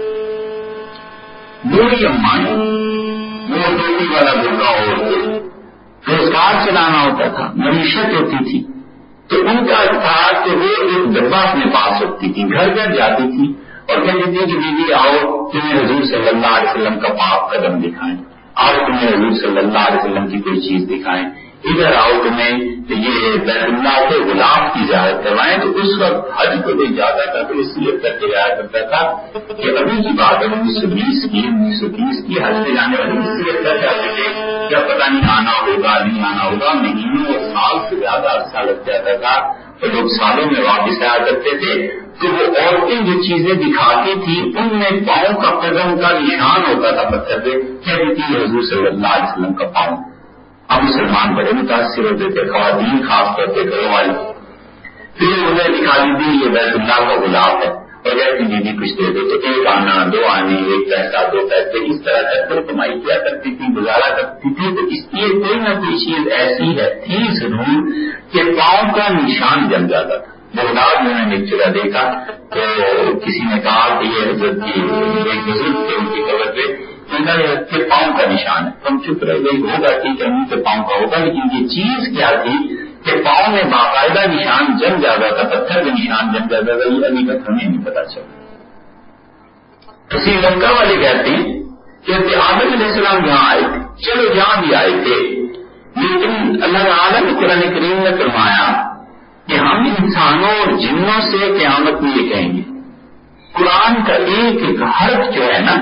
بوڑھی امانی، وہ ٹوپی والا برقع عورتیں، روزگار چلانا ہوتا تھا، معیشت ہوتی تھی، تو ان کا تھا کہ وہ ایک ڈبہ اپنے پاس رکھتی تھی، گھر گھر جاتی تھی اور کہتی تھی کہ بیوی آؤ تمہیں حضور صلی اللہ علیہ وسلم کا پاک قدم دکھائیں، آؤ تمہیں حضور صلی اللہ علیہ وسلم کی کوئی چیز دکھائیں، ادھر آؤ تمہیں یہ بیت اللہ کے غلاف کی زیارت کروائیں۔ تو اس وقت حج کو کوئی جاتا تھا تو اس لیے کر کے جایا کرتا تھا کہ ابھی کی بات ہے انیس سو بیس کی انیس سو بیس کی حج پہ جانے والی اس لیے کر جاتے تھے کیا پتہ نہیں آنا ہوگا نہیں آنا ہوگا، مہینوں اور سال سے زیادہ عرصہ لگ جاتا تھا، اور لوگ سالوں میں واپس آیا کرتے تھے۔ تو وہ عورتیں جو چیزیں دکھاتی تھی ان میں پاؤں کا قدم کا نشان ہوتا تھا پتھر پہ، کہتی تھی حضور صلی اللہ علیہ وسلم کا پاؤں۔ اب مسلمان بڑے متاثر ہوتے تھے، خواتین خاص طور پہ گھروں والے، پھر انہیں نکالی دی یہ بیت اللہ کا غلاف ہے اور کہتی بی بی کچھ دے دو، تو ایک آنا دو آنے ایک پیسہ دو پیسے اس طرح کر کے کمائی کیا کرتی تھی، گزارا کرتی تھی. تو اس لیے کوئی نہ کوئی چیز ایسی ہے تھی ضرور کہ پاؤں کا نشان جم جاتا تھا. بغداد میں نے ایک جگہ دیکھا تو کسی نے کہا کہ یہ حضرت کی ایک بزرگ تھے ان کی قبر پہ انہوں نے کے پاؤں کا نشان ہے. ہم چپ رہ گئی ہوگا ٹھیک ہے ان کے پاؤں کا ہوگا، لیکن یہ چیز کیا تھی کہ پاؤں میں باقاعدہ نشان جم جاتا تھا، پتھر کا نشان جم جاتا تھا. یہ ابھی تک ہمیں نہیں پتا چلا. تو سری لنکا والے کہتے ہیں کہ آدم علیہ السلام جہاں آئے تھے، چلو جہاں بھی آئے تھے، لیکن اللہ تعالیٰ نے قرآن کریم نے فرمایا کہ ہم انسانوں اور جنوں سے قیامت میں یہ کہیں گے. قرآن کا ایک ایک حرف جو ہے نا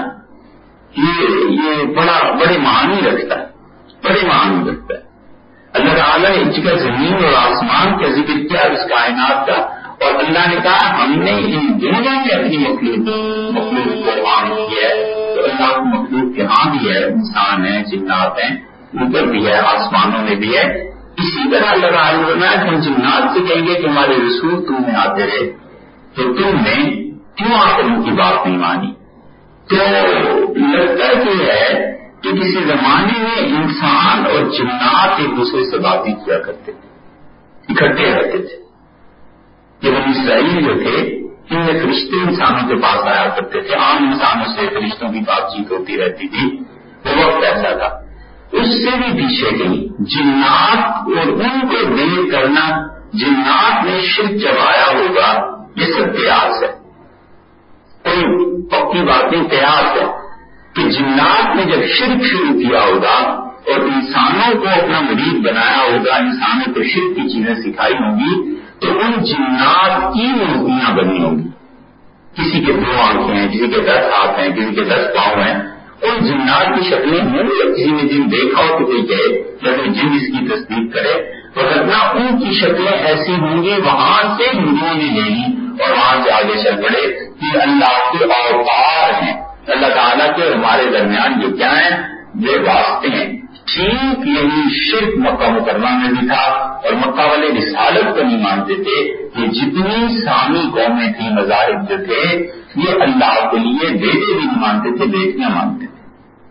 یہ یہ بڑا بڑے معنی رکھتا ہے، بڑے معنی رکھتا ہے. اللہ تعالیٰ نے ایک جگہ زمین اور آسمان کا ذکر کیا اس کائنات کا، اور اللہ نے کہا ہم نے ان دونوں میں اپنی مخلوق مخلوق کو عام کیا ہے. تو اللہ کی مخلوق یہاں بھی ہے، انسان ہے، جنات ہیں، اوپر بھی ہے، آسمانوں میں بھی ہے. اسی طرح اللہ تعالیٰ نے ہم جنات سے کہیں گے کہ ہمارے رسول تم میں آتے رہے تو تم نے کیوں آ کر ان کی بات نہیں مانی. تو لگتا یہ ہے کہ کسی زمانے میں انسان اور جنات ایک دوسرے سے باتیں کیا کرتے تھے، اکٹھے رہتے تھے. یہ بنی اسرائیل جو تھے ان میں فرشتے انسانوں کے پاس آیا کرتے تھے، عام انسانوں سے فرشتوں کی بات چیت ہوتی رہتی تھی. وہ وقت ایسا تھا. اس سے بھی پیچھے گئی جنات اور ان کو دیر کرنا، جنات نے شرک چبایا ہوگا، یہ سب قیاس ہے. کوئی پکی باتیں قیاس ہے کہ جنات نے جب شرک شروع کیا ہوگا اور انسانوں کو اپنا مرید بنایا ہوگا، انسانوں کو شرک کی چیزیں سکھائی ہوں گی، تو ان جنات کی مورتیاں بنی ہوں گی. کسی کے دو آنکھیں ہیں، کسی کے دس ہاتھ ہیں، کسی کے دس پاؤں ہیں. ان جنات کی شکلیں ہوں گی. کسی نے جن دیکھا ہو تو کوئی کہے یا کوئی جن اس کی تصدیق کرے، ورنہ ان کی شکلیں ایسی ہوں گی وہاں سے ہندوؤں نے لے لی اور وہاں سے آگے چل پڑے کہ اللہ کے اوتار ہیں، اللہ تعالیٰ کے اور ہمارے درمیان جو کیا ہیں یہ واسطے ہیں. ٹھیک یہی شرک مکہ مکرمہ میں بھی تھا، اور مکہ والے رسالت کو نہیں مانتے تھے کہ جتنی سامی قومیں تھیں، مذاہب جو تھے، یہ اللہ کے لیے بیٹے بھی نہیں مانتے تھے، بیٹیاں مانتے تھے.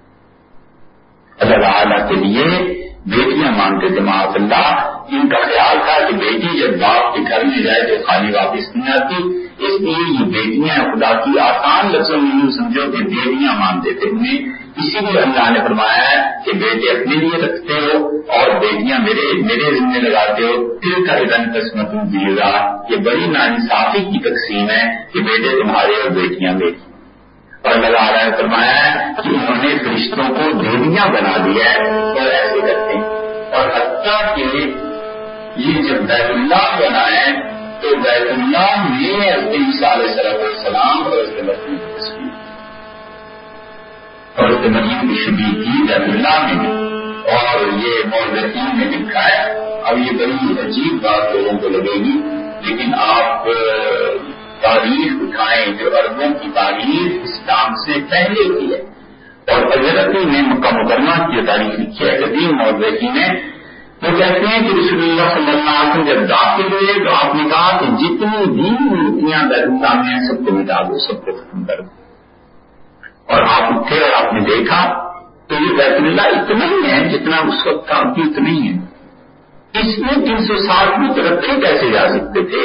اللہ تعالیٰ کے لیے بیٹیاں مانتے تھے. معاذ اللہ ان کا خیال تھا کہ بیٹی جب باپ کے گھر میں جائے تو خالی واپس نہیں آتی، اس لیے یہ بیٹیاں خدا کی آسان لفظوں میں یوں سمجھو کہ بیٹیاں مانتے تھے انہیں. اسی لیے اللہ نے فرمایا ہے کہ بیٹے اپنے لیے رکھتے ہو اور بیٹیاں میرے میرے ذمہ لگاتے ہو. دل کا ادن قسمت دیے گا، یہ بڑی ناانصافی کی تقسیم ہے کہ بیٹے تمہارے اور بیٹیاں میری. اور اللہ تعالیٰ نے فرمایا ہے کہ انہوں نے فرشتوں کو دیویاں بنا دیا ہے اور ایسے کرتے ہیں. اور حتیٰ کہ یہ جب بیت اللہ بنا ہے تو بیت اللہ میں حضرت عیسیٰ علیہ السلام اور حضرت مریم کی تصویر اور حضرت مریم کی شبیہ کی بیت اللہ میں، اور یہ مورخین نے لکھا ہے. اب یہ بڑی عجیب بات لوگوں کو لگے گی، لیکن آپ تاریخ اٹھائیں جو عربوں کی تاریخ اسلام سے پہلے کی ہے، اور حضرتی نے مکہ مکرمہ کی تاریخ لکھی ہے قدیم مورخین نے. وہ کہتے ہیں کہ رسول اللہ صلی اللہ علیہ وسلم جب داخل ہوئے تو آپ نے کہا کہ جتنی بھی مورتیاں بیت اللہ میں ہیں سب کو مٹا دو، سب کو ختم کر دو. اور آپ اٹھے اور آپ نے دیکھا تو یہ بیت اللہ اتنا ہی ہے جتنا اس وقت تھا، ابھی اتنا ہی ہے. اس میں تین سو ساٹھ بت رکھے کیسے جا سکتے تھے؟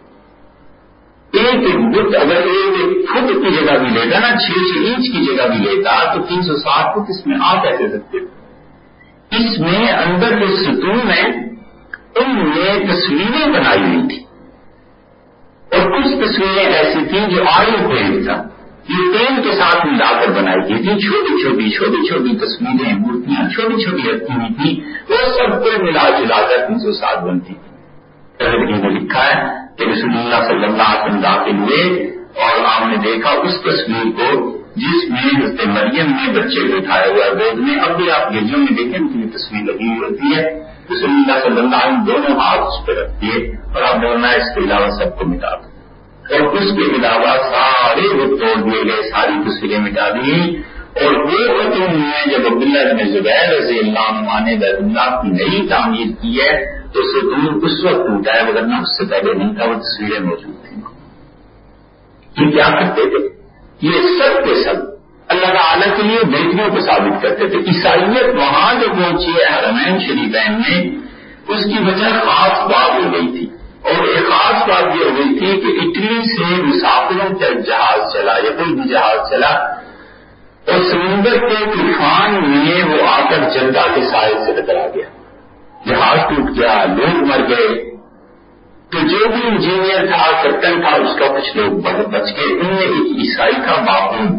ایک ایک بت اگر ایک ایک فٹ کی جگہ بھی لیتا نا، چھ چھ انچ کی جگہ بھی لیتا تو تین سو ساٹھ فٹ اس میں آ کیسے سکتے تھے؟ اس میں اندر جو ستون ہے ان میں تصویریں بنائی ہوئی تھی، اور کچھ تصویریں ایسی تھیں جو آئل پینٹ تھا، یہ تیل کے ساتھ ملا کر بنائی گئی تھی. چھوٹی چھوٹی چھوٹی چھوٹی تصویریں، مورتیاں چھوٹی چھوٹی رکھی ہوئی تھی، وہ سب کو ملا جلا کر تین سو ساٹھ بنتی تھی. نے لکھا ہے کہ رسول اللہ صلی اللہ علیہ وسلم داخل ہوئے اور آپ نے دیکھا اس تصویر کو جس میں حضرت مریم نے بچے کو اٹھایا ہوا ہے گود میں. اب بھی آپ گرجوں میں دیکھیں تو یہ تصویر لگی ہوئی ہوتی ہے. رسول اللہ صلی اللہ علیہ وسلم دونوں ہاتھ اس پہ رکھتے اور آپ بولنا اس کے علاوہ سب کو مٹا دو، اور اس کے علاوہ سارے وہ توڑ دیے گئے، ساری تصویریں مٹا دی. اور وہ ختم ہوئے جب عبداللہ بن زبیر رضی اللہ عنہ نے بیت اللہ کی نئی تعمیر کی ہے تو ستون اس وقت ٹوٹا ہے مگر نہ اس سے پہلے نہیں تھا، وہ تصویریں موجود تھیں. یہ کیا کرتے تھے؟ یہ سب کے سب اللہ تعالیٰ کے لیے بیٹیوں کو ثابت کرتے تھے. عیسائیت وہاں جو پہنچی ہے حرمین شریفین میں، اس کی وجہ خاص بات ہو گئی تھی. اور ایک خاص بات یہ ہو گئی تھی کہ اٹلی سے مسافروں کا جہاز چلا یا کوئی بھی جہاز چلا اور سمندر کے طوفان میں وہ آ کر جدہ کے ساحل سے ٹکرا گیا، جہاز ٹوٹ گیا، لوگ مر گئے. تو جو بھی انجینئر تھا، کیپٹن تھا، اس کا کچھ لوگ بچ گئے. ان میں ایک عیسائی تھا باقون.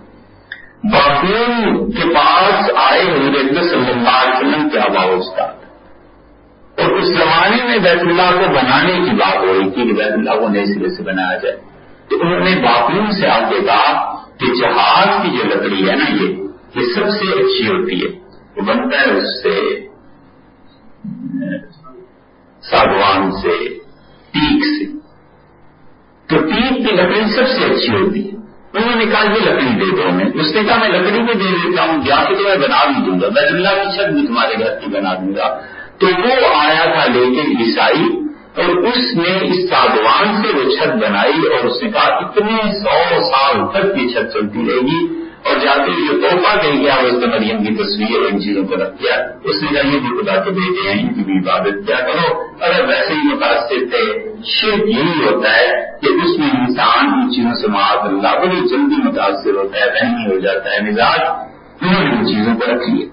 باقون کے پاس آئے حضرت صلی اللہ علیہ وسلم کے آبا و اجداد، اور اس زمانے میں بیت اللہ کو بنانے کی بات ہو رہی تھی کہ بیت اللہ کو نئے سرے سے بنایا جائے. تو انہوں نے باقون سے آ کے کہا کہ جہاز کی جو لکڑی ہے نا، یہ یہ سب سے اچھی ہوتی ہے، وہ بنتا ہے اس سے ساگوان سے، ٹیک سے. تو ٹیک کی لکڑی سب سے اچھی ہوتی ہے. انہوں نے کہا یہ لکڑی دے دو ہمیں. اس نے کہا میں لکڑی بھی دے دیتا ہوں، یا تو میں بنا بھی دوں گا، بیت اللہ کی چھت بھی تمہارے گھر کی بنا دوں گا. تو وہ آیا تھا لیکن عیسائی، اور اس نے اس ساگوان سے وہ چھت بنائی اور اس نے کہا اتنے سو سال تک یہ چھت چلتی رہے گی. اور جاتے جو تحفہ دے گیا وہ اس نے مریم کی تصویر ان چیزوں کو رکھ دیا. اس نے کہا یہ بھی خدا کے بیٹے ہیں، ان کی بھی عبادت کیا کرو. اگر ویسے ہی متاثر تھے، شرک یہی ہوتا ہے کہ اس میں انسان ان چیزوں سے معاذ اللہ بڑی جلدی متاثر ہوتا ہے، وہمی ہو جاتا ہے مزاج. انہوں نے ان چیزوں کو رکھ لیا.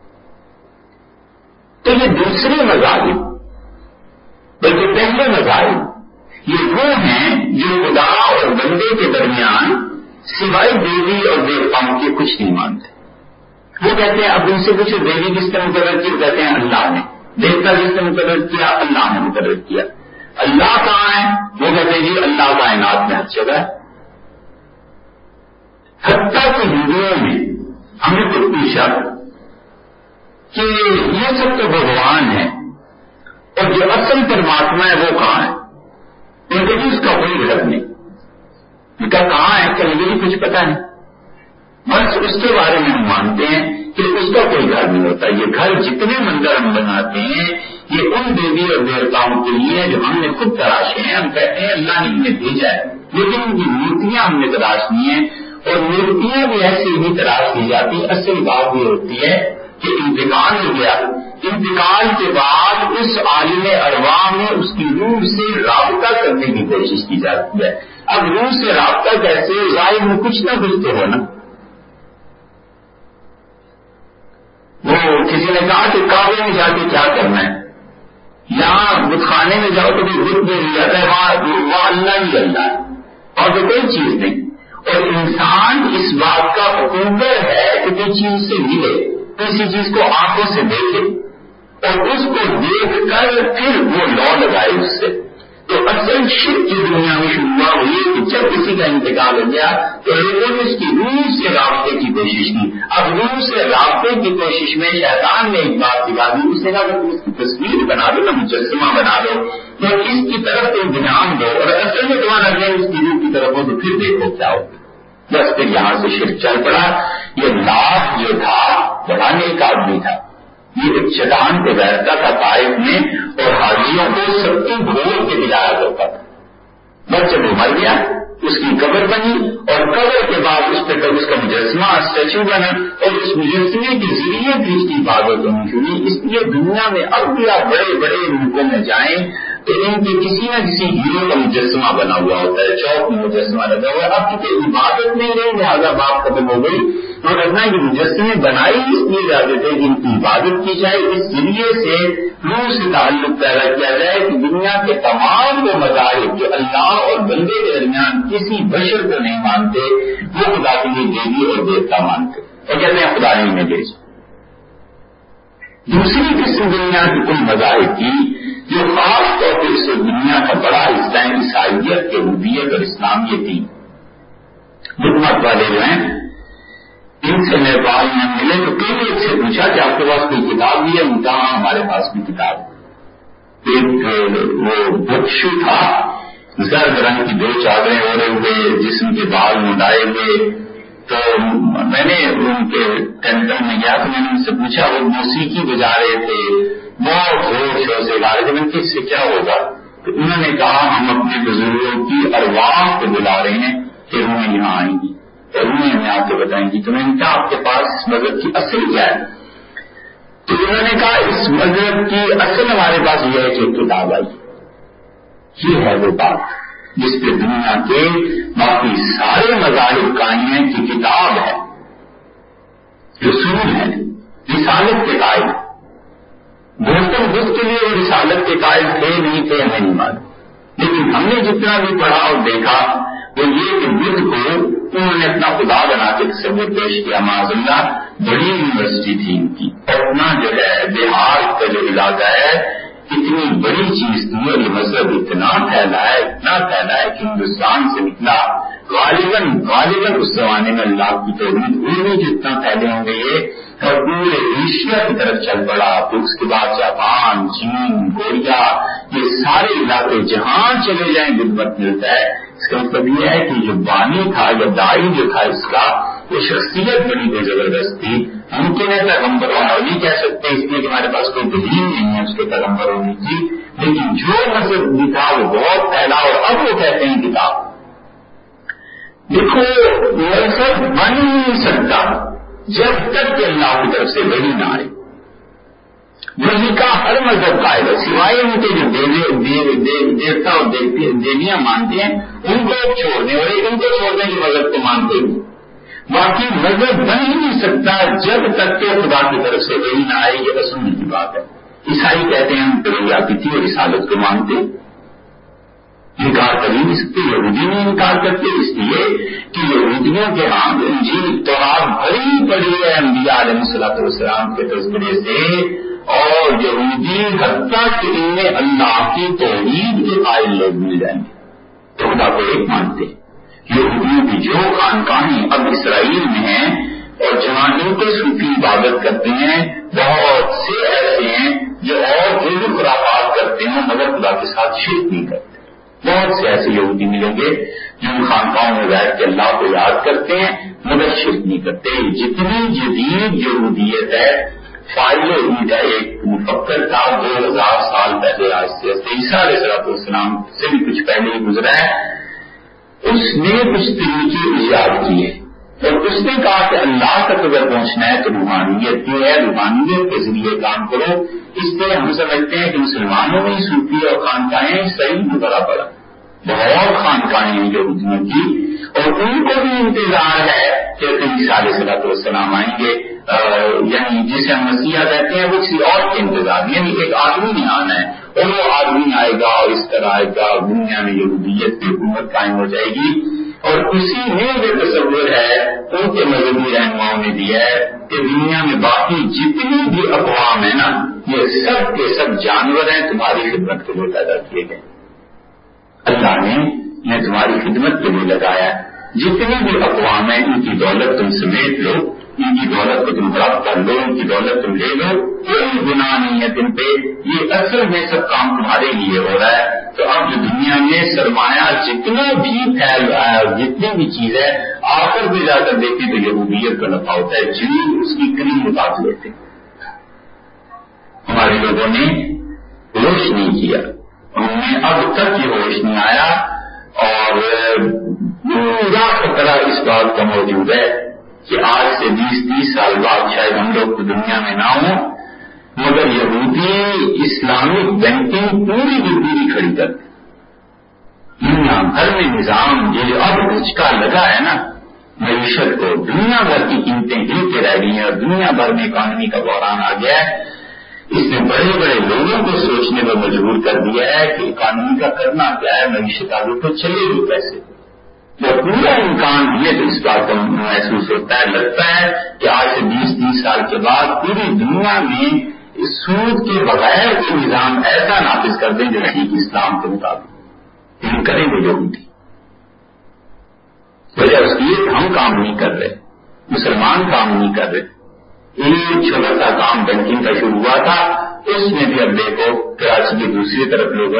تو یہ دوسرے مذاہب بلکہ پہلے مذاہب یہ وہ ہیں جو خدا اور بندے کے درمیان سوائے دیوی اور دیوتاؤں کے کچھ نہیں مانتے. وہ کہتے ہیں اب ان سے پوچھو دیوی کس نے مقرر کی، کہتے ہیں اللہ نے. دیوتا کس نے مقرر کیا، اللہ نے مقرر کیا. اللہ کہاں ہے، وہ کہتے ہیں جی اللہ کائنات میں ہر جگہ ہے. حتیٰ کہ ہندوؤں میں ہم نے خود پوچھا کہ یہ سب تو بھگوان ہے اور جو اصل پرماتما ہے وہ کہاں ہے؟ ان کو اس کا کوئی گھر نہیں. ان کا کہاں ہے کہ مجھے کچھ پتا نہیں، بس اس کے بارے میں ہم مانتے ہیں کہ اس کا کوئی گھر نہیں ہوتا. یہ گھر جتنے مندر ہم بناتے ہیں یہ ان دیوی اور دیوتاؤں کے لیے جو ہم نے خود تراشے ہیں. ہم کہتے ہیں اللہ نے انہیں بھیجا ہے، لیکن ان کی مورتیاں ہم نے تراشنی ہیں. اور مورتیاں بھی ایسی ہی تراش کی جاتی. اصل بات یہ ہوتی ہے کہ انتقال ہو گیا، انتقال کے بعد اس عالم ارواح میں اس کی روح سے رابطہ کرنے کی کوشش کی جاتی ہے. اب روح سے رابطہ کیسے، ظاہر میں کچھ نہ کچھ تو ہو نا. وہ کسی نے کہا کہ کعبے میں جا کے کیا کرنا ہے، یہاں بت خانے میں جاؤ تو کوئی بت دے دیا جاتا ہے، وہاں وہاں اللہ ہی اللہ ہے اور تو کوئی چیز نہیں. اور انسان اس بات کا حکمر ہے کہ کوئی چیز سے ملے، کسی چیز کو آنکھوں سے دیکھے اور اس کو دیکھ کر پھر وہ لو لگائے اس سے. تو اصل شرک کی دنیا میں شروع ہوئی کہ جب کسی کا انتقال ہو گیا تو لوگوں نے اس کی روح سے رابطے کی کوشش کی. اب روح سے رابطے کی کوشش میں شیطان نے ایک بات سکھا دی. اس نے کہا کہ اس کی تصویر بنا دو نا، مجسمہ بنا دو، تو اس کی طرف تو دھیان دو اور اصل میں تمہارا دھیان اس کی روح کی طرف ہو تو پھر دیکھو کیا ہو. بس پھر یہاں سے شرک چل پڑا. یہ لاکھ جو تھا بڑا نیک آدمی تھا، یہ ایک چٹان پہ بیٹھتا تھا طائف میں اور حاجیوں کو سب کی گھول کے دلایا کرتا تھا. بس جب وہ مر گیا اس کی قبر بنی اور قبر کے بعد اس پہ اس کا مجسمہ اسٹیچو بنا اور اس مجسمے کے ذریعے بھی اس کی عبادت ہونی شروع. اس لیے دنیا میں اب بھی آپ بڑے بڑے ملکوں میں جائیں تو ان کے کسی نہ کسی ہیرو کا مجسمہ بنا ہوا ہوتا ہے، چوک میں مجسمہ لگا ہوا ہے. اب کیونکہ عبادت نہیں رہی لہٰذا بات ختم ہو گئی. اور رکھنا کہ مجسمے بنائی اس لیے جاتے تھے کہ ان کی عبادت کی جائے، اس ذریعے سے روح سے تعلق پیدا کیا جائے کہ دنیا کے تمام وہ مذاہب جو اللہ اور بندے کے درمیان کسی بشر کو نہیں مانتے وہ خدا کے لیے دیوی اور دیوتا مانتے اور کہتے ہیں خدا نے انہیں بھیجا. دوسری قسم دنیا کی کل مذاہب کی جو خاص طور پر اس دنیا کا بڑا حصہ ہے عیسائیت، یہودیت اور اسلامیت تھی. حکمت والے جو ہیں ان سے نیپال میں ملے تو کئی ایک سے پوچھا کہ آپ کے پاس کوئی کتاب بھی ہے؟ کہاں ہمارے پاس بھی کتاب. ایک وہ بخشو تھا، زرد رنگ کی دو چادریں اوڑے ہوئے، جسم کے بال منڈائے ہوئے. تو میں نے ان کے ٹینٹر میں گیا تو میں نے ان سے پوچھا، وہ موسیقی بجا رہے تھے بہت زور شور سے لا رہے تھے کہ اس سے کیا ہوگا؟ تو انہوں نے کہا ہم اپنے بزرگوں کی ارواح کو بلا رہے ہیں کہ انہیں یہاں آئیں گی اور انہیں ہمیں آپ کو بتائیں گی. تو میں نے کہا آپ کے پاس اس مذہب کی اصل کیا ہے؟ تو انہوں نے کہا اس مذہب کی اصل ہمارے پاس یہ ہے کہ کتاب آئی. یہ ہے وہ بات جس پہ دنیا کے باقی سارے مذاہب قائم ہیں کہ کتاب ہے، رسول ہے، رسالت کے قائل. گوتم بدھ کے لیے وہ رسالت کے قائل تھے نہیں تھے ہمیں نہیں معلوم، لیکن ہم نے جتنا بھی پڑھا اور دیکھا وہ یہ کہ بدھ کو انہوں نے اپنا خدا بنا کے تصور پیش کیا. معاذ اللہ بڑی یونیورسٹی تھی ان کی. پٹنہ جو ہے بہار کا جو علاقہ ہے اتنی بڑی چیز تھی اور یہ مذہب اتنا پھیلا ہے اتنا پھیلا ہے کہ ہندوستان سے نکلا. غالباً غالباً اس زمانے میں اللہ کی توحید ہوئی نہیں جتنا پھیلے ہوں گے یہ، اور پورے ایشیا کی طرف چل پڑا. پھر اس کے بعد جاپان، چین، کوریا، یہ سارے علاقے جہاں چلے جائیں بدھ مت ملتا ہے. اس کا مطلب یہ ہے کہ جو بانی تھا یا دائی جو تھا اس کا وہ شخصیت بڑی بے زبردست تھی. ممکن ہے پیغمبر ہونا نہیں کہہ سکتے اس لیے کہ ہمارے پاس کوئی دلیل نہیں ہے اس کے پیغمبر ہونے کی، لیکن جو مذہب بھی تھا وہ بہت پھیلا اور اب وہ کہتے ہیں کتاب. دیکھو مذہب بن ہی نہیں سکتا جب تک کہ اللہ کی طرف سے وحی نہ آئے. وحی کا ہر مذہب قائل ہے سوائے ان کے جو دیوتا اور دیویاں مانتے ہیں ان کو چھوڑ دیں اور ان کو چھوڑ دیں کہ مذہب کو مانتے ہیں. باقی مذہب بن ہی نہیں سکتا جب تک کہ خدا کی طرف سے وحی نہ آئے. یہ رسول کی بات ہے. عیسائی کہتے ہیں ہم تریاتی تھی اور رسالت کو مانتے، انکار کر ہی نہیں سکتے. یہودی نہیں انکار کرتے اس لیے کہ یہودیوں کے ہاں انجیل تورات بھری پڑی ہے انبیاء علیہ الصلوۃ والسلام کے تذکرے سے، اور یہودی حتیٰ کہ ان میں اللہ کی توحید کے قائل لوگ مل جائیں گے تو خدا کو ایک مانتے ہیں. یہودیوں کی جو خانقاہیں اب اسرائیل میں ہیں اور جہاں ان کو صوفی عبادت کرتے ہیں بہت سے ایسے ہیں جو اور جو بھی خرافات کرتے ہیں مگر خدا کے ساتھ شرک نہیں کرتے. بہت سے ایسے یہودی ملیں گے جو ان خانقاہوں میں بیٹھ کے اللہ کو یاد کرتے ہیں مگر شرک نہیں کرتے. جتنی جدید یہودیت ہے فائل عید کا ایک مفکر تھا دو ہزار سال پہلے آج سے عیسیٰ علیہ السلام سے بھی کچھ پہلے ہی گزرا ہے. اس نے کچھ طریقے ایجاد کیے اور اس نے کہا کہ اللہ تک اگر پہنچنا ہے تو روحانیت کی ہے، روحانیت کے ذریعے کام کرو. اس لیے ہم سمجھتے ہیں کہ مسلمانوں میں صوفی اور خانقاہیں صحیح میں بڑا پڑا بہت خانقاہیں ہیں یہودیوں کی اور ان کو بھی انتظار ہے کہ عیسیٰ علیہ السلام آئیں گے. یعنی جسے ہم مسیحا کہتے ہیں وہ کسی اور کے انتظار، یعنی ایک آدمی نہیں آنا ہے اور وہ آدمی آئے گا اور اس طرح آئے گا دنیا میں یہودیت کی حکومت قائم ہو جائے گی. اور اسی میں جو تصور ہے ان کے مذہبی رہنماؤں نے دیا ہے کہ دنیا میں باقی جتنی بھی اقوام ہیں نا یہ سب کے سب جانور ہیں تمہاری خدمت کے لیے پیدا کیے گئے. اللہ نے انہیں تمہاری خدمت کے لیے لگایا. جتنی بھی اقوام ہیں ان کی دولت تم سمیٹ لو، ان کی دولت کو تم پراپت کر لو، ان کی دولت تم لے لو، کوئی گناہ نہیں ہے تم پہ. یہ اصل میں سب کام تمہارے لیے ہو رہا ہے. تو اب جو دنیا میں سرمایہ جتنا بھی پھیل رہا ہے اور جتنی بھی چیز ہے آخر میں جا کر دیکھیں تو یہودیت کا نفع ہوتا ہے. جن اس کی قریب بات لیتے ہمارے لوگوں نے ہوش نہیں کیا، ہم نے اب تک یہ ہوش نہیں آیا اور پورا خطرہ اس بات کا موجود ہے کہ آج سے بیس تیس سال بعد شاید ہم لوگ تو دنیا میں نہ ہوں مگر یہودی اسلامک بینکنگ پوری کی پوری کھڑی کرتے. دنیا بھر میں نظام یہ جو اب دھچکا لگا ہے نا معیشت کو، دنیا بھر کی قیمتیں گر کے رہ گئی ہیں اور دنیا بھر میں اکانومی کا بحران آ گیا ہے. اس نے بڑے بڑے لوگوں کو سوچنے پر مجبور کر دیا ہے کہ اکانومی کا کرنا کیا ہے، معیشت آگے تو چلے گی کیسے. وہ پورا امکان یہ تو اس بات کا محسوس ہوتا ہے، لگتا ہے کہ آج سے بیس تیس سال کے بعد پوری دنیا میں سود کے بغیر کے نظام ایسا نافذ کر دیں جو ٹھیک اسلام کے مطابق ہم کریں گے. یہودی وجہ اس کی ہم کام نہیں کر رہے، مسلمان کام نہیں کر رہے. ایک چھوٹا سا کام بینکنگ کا شروع ہوا تھا، اس میں بھی اب دیکھو کراچی کی دوسری طرف لوگوں نے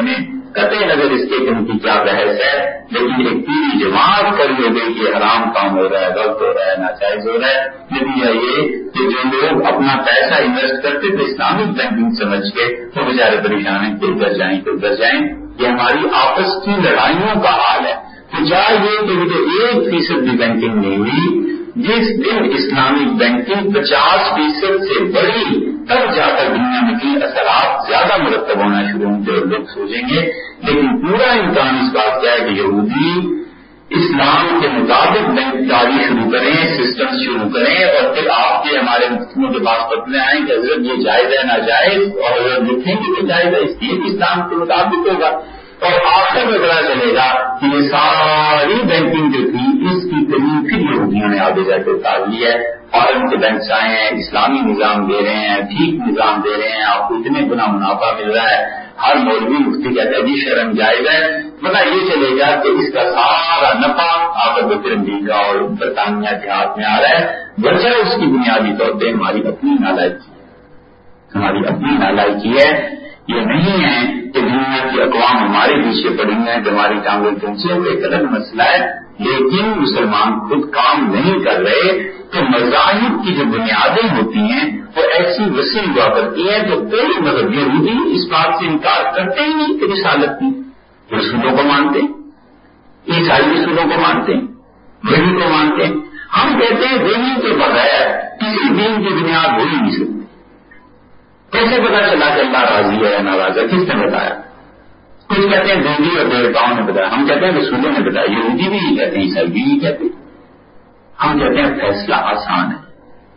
قطع نظر اس کے ان کی کیا بحث ہے، لیکن ایک پوری جماعت کر لے گئی کہ حرام کام ہو رہا ہے، غلط ہو رہا ہے، ناجائز ہو رہا ہے۔ نتیجہ یہ کہ جو لوگ اپنا پیسہ انویسٹ کرتے تھے اسلامک بینکنگ سمجھ کے، وہ بیچارے پریشان ہیں کہ ادھر جائیں کہ ادھر جائیں۔ یہ ہماری آپس کی لڑائیوں کا حال ہے۔ تو چاہیے کہ مجھے ایک فیصد بھی بینکنگ نہیں ہوئی، جس دن اسلامک بینکنگ پچاس فیصد سے بڑی تب جا کر دنیا میں کی اثرات زیادہ مرتب ہونا شروع ہوں گے اور لوگ سوچیں گے۔ لیکن پورا امکان اس بات کا ہے کہ یہودی اسلام کے مطابق بینک کاری شروع کریں، سسٹم شروع کریں، اور پھر آپ کے ہمارے مفتیوں کے پاس پتلے آئیں کہ حضرت یہ جائز ہے ناجائز، اور حضرت لکھیں گے کہ جائز ہے اس لیے کہ اسلام کے مطابق ہوگا، اور آخر میں پتا چلے گا کہ یہ ساری بینکنگ جو تھی اس کی کمی پھر یہودیوں نے آگے جا کے اتار لی ہے، اور ان کے بینکس آئے ہیں، اسلامی نظام دے رہے ہیں، ٹھیک نظام دے رہے ہیں، آپ کو اتنے گنا منافع مل رہا ہے، ہر مولوی مفتی کہتا ہے جی شرم جائز ہے۔ پتا یہ چلے گا کہ اس کا سارا نفع آ کر پھر امریکہ اور برطانیہ کے ہاتھ میں آ رہا ہے۔ وجہ اس کی بنیادی طور پہ ہماری اپنی نالائکی ہے، ہماری اپنی نالائکی ہے۔ یہ نہیں ہے کہ دنیا کی اقوام ہمارے پیچھے پڑی ہیں کہ ہماری ٹانگیں پہنچے ہوئے، ایک الگ مسئلہ ہے، لیکن مسلمان خود کام نہیں کر رہے کہ مذاہب کی جو بنیادیں ہوتی ہیں وہ ایسی وسیع ہوا کرتی ہیں کہ کوئی مذہب یہودی اس بات سے انکار کرتے ہی نہیں کہ رسالت کی رسولوں کو مانتے، عیسائی رسولوں کو مانتے، وحی کو مانتے۔ ہم کہتے ہیں وحی کے بغیر کسی دین کی بنیاد ہو ہی نہیں سکتی۔ کیسے پتا چلا کہ اللہ راضی ہے یا ناراض ہے؟ کس نے بتایا؟ کچھ کہتے ہیں دیوی اور دیوتاؤں نے بتایا، ہم کہتے ہیں رسولوں نے بتایا، یہودی بھی یہ کہتے ہیں، عیسائی بھی یہ کہتے ہیں۔ ہم کہتے ہیں فیصلہ آسان ہے،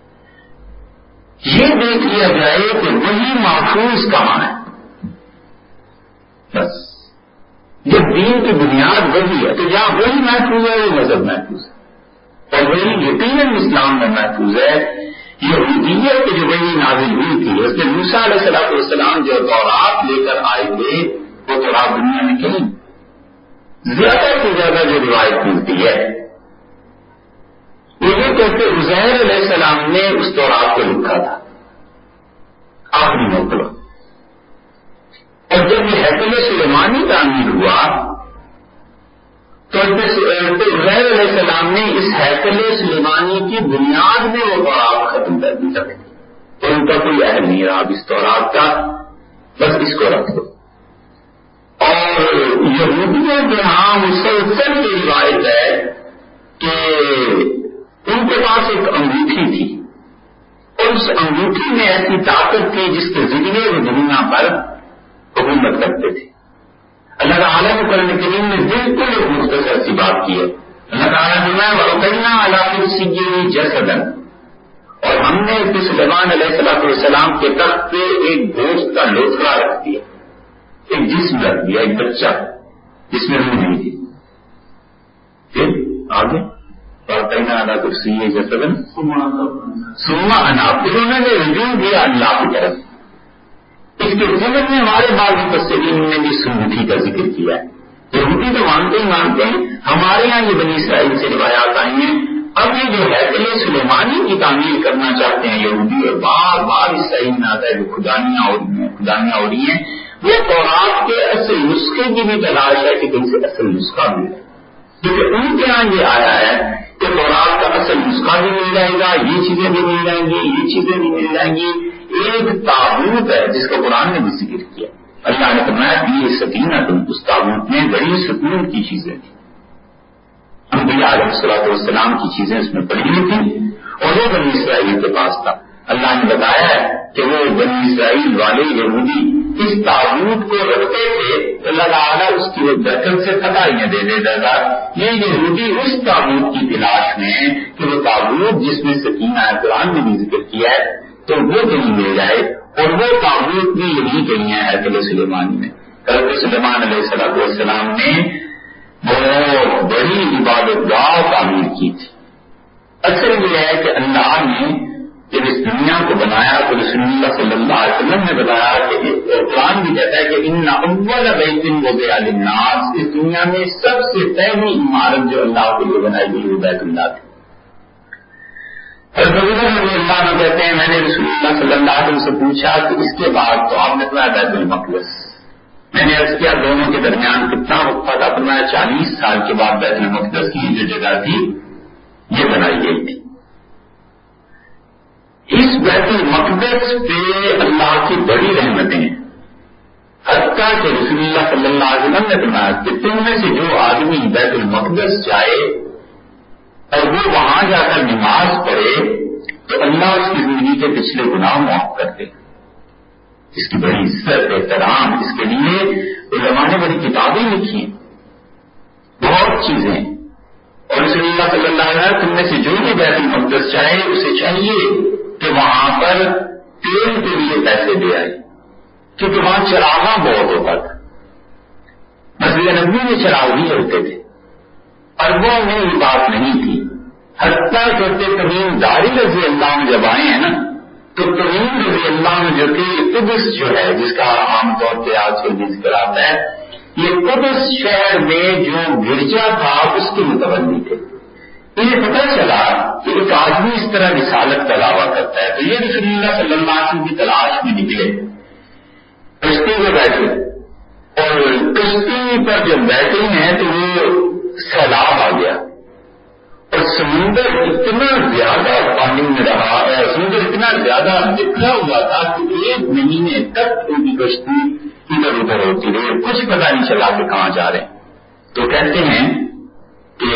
یہ دیکھ لیا جائے کہ وہی محفوظ کہاں ہے، بس جب دین کی بنیاد وہی ہے تو جہاں وہی محفوظ ہے وہ مذہب محفوظ ہے، اور وہی یقیناً اسلام میں محفوظ ہے۔ یہودیت کی جو وہی نازل ہوئی تھی، اس میں موسیٰ علیہ الصلوۃ والسلام جو تورات لے کر آئے تھے وہ تورات دنیا میں کہیں زیادہ سے زیادہ جو روایت ملتی ہے وہ یہ کہتے عزیر علیہ السلام نے اس تورات کو لکھا تھا آخری مرتبہ، اور جب یہ ہیکل سلیمانی تعمیر ہوا تو عزیر علیہ السلام نے اس ہیکل سلیمانی کی بنیاد میں وہ تورات ختم کر دی تھی، اور ان کا کوئی اہل نہیں رہا اب اس تورات کا، بس اس کو رکھ دو۔ اور یہودیوں کے ہاں مسلسل یہ روایت ہے کہ ان کے پاس ایک انگوٹھی تھی، اور اس انگوٹھی میں ایسی طاقت تھی جس کے ذریعے وہ دنیا پر حکومت کرتے تھے۔ اللہ تعالیٰ نے قرآن کریم میں بالکل ایک مختصر سی بات کی ہے۔ اللہ تعالیٰ نے وَأَلْقَيْنَا عَلَىٰ كُرْسِيِّهِ جَسَدًا، اور ہم نے سلیمان علیہ الصلوۃ والسلام کے تخت پہ ایک گوشت کا لوتھڑا رکھ دیا، ایک جسم رکھ دیا، ایک بچہ جس میں روح نہیں تھی۔ پھر آگے وَأَلْقَيْنَا عَلَىٰ كُرْسِيِّهِ جَسَدًا ثُمَّ أَنَابَ، پھر انہوں نے رجوع کیا اللہ کی طرف۔ اس کے ضمن میں ہمارے بعض مفسرین نے بھی سنتی کا ذکر کیا ہے۔ یہودی تو مانتے ہی مانتے ہیں، ہمارے یہاں یہ بنی اسرائیل سے روایات آئی ہیں۔ اب یہ جو ہیکل سلیمانی کی تعمیر کرنا چاہتے ہیں یہودی، اور بار بار اس صحیح میں آتا ہے جو خدانیاں ہو رہی ہیں خدانیاں ہو رہی ہیں، وہ تورات کے اصل نسخے کی بھی تلاش ہے کہ کہیں سے اصل نسخہ ملے، کیونکہ ان کے یہاں یہ آیا ہے کہ تورات کا اصل نسخہ بھی مل جائے گا، یہ چیزیں بھی مل جائیں گی، یہ چیزیں بھی مل جائیں گی۔ ایک تابوت ہے جس کا قرآن نے بھی ذکر کیا، اللہ نے فرمایا کہ یہ سکینہ تم، اس تابوت میں بڑی سکون کی چیزیں تھیں، انبیاء علیہ الصلوۃ والسلام کی چیزیں اس میں پڑی ہوئی تھیں، اور وہ بنی اسرائیل کے پاس تھا۔ اللہ نے بتایا ہے کہ وہ بنی اسرائیل والے یہودی اس تابوت کو رکھتے تھے، اللہ تعالیٰ اس کی وہ برکت سے فتحیاں دے دیتا تھا۔ یہ یہودی اس تابوت کی تلاش میں کہ وہ تابوت جس میں سکینہ ہے، قرآن نے بھی ذکر کیا ہے، تو وہ کہیں مل جائے، اور وہ تابوت بھی یہی کہیں ہے ہیکل سلیمانی میں۔ حضرت سلیمان علیہ الصلوۃ والسلام نے بہت بڑی عبادت گاہ تعمیر کی تھی۔ اصل یہ ہے کہ اللہ نے جب اس دنیا کو بنایا تو رسول اللہ صلی اللہ علیہ وسلم نے بتایا کہ قرآن بھی کہتا ہے کہ ان اول بیت وضع للناس، اس دنیا میں سب سے پہلی عمارت جو اللہ کے لیے بنائی گئی وہ بیت اللہ تھی۔ رضی اللہ عنہ کہتے ہیں میں نے رسول اللہ صلی اللہ علیہ وسلم سے پوچھا کہ اس کے بعد تو آپ نے فرمایا بیت المقدس، میں نے عرض کیا دونوں کے درمیان کتنا وقت تھا؟ فرمایا چالیس سال کے بعد بیت المقدس کی جو جگہ تھی یہ بنائی گئی تھی. اس بیت المقدس پہ اللہ کی بڑی رحمتیں ہیں، حتیٰ کہ رسول اللہ صلی اللہ علیہ وسلم نے فرمایا کہ تم میں سے جو آدمی بیت المقدس جائے اور وہ وہاں جا کر نماز پڑھے تو اللہ اس کی زندگی کے پچھلے گناہ معاف کر دے. اس کی بڑی عزت احترام، اس کے لیے علماء نے بڑی کتابیں لکھی ہیں، بہت چیزیں. اور رسول اللہ صلی اللہ علیہ وسلم تم میں سے جو بھی بیت المقدس چاہے اسے چاہیے کہ وہاں پر تیل کے لیے پیسے دے آئے، کیونکہ وہاں چراغاں بہت ہوتا تھا. مسجد نبوی میں چراغ بھی ہوتے تھے، اربوں میں یہ بات نہیں تھی. حتیٰ کہ تمیم داری رضی اللہ عنہ جب آئے ہیں نا تو تمیم رضی اللہ عنہ جو کہ قدس جو ہے جس کا عام طور پہ آج کل بھی ذکر آتا ہے، یہ قدس شہر میں جو گرجا تھا اس کے متولی تھے. انہیں پتہ چلا کہ ایک آدمی اس طرح رسالت کا دعویٰ کرتا ہے تو یہ رسول اللہ صلی اللہ علیہ وسلم کی تلاش میں نکلے، کشتی میں بیٹھے اور کشتی پر جب بیٹھے ہیں تو وہ سیلاب آ گیا اور سمندر اتنا زیادہ پانی میں رہا ہے، سمندر اتنا زیادہ بکھرا ہوا تھا کہ ایک مہینے تک ان کی کشتی ادھر ادھر ہوتی رہی، کچھ پتہ نہیں چلا کہ کہاں جا رہے ہیں. تو کہتے ہیں کہ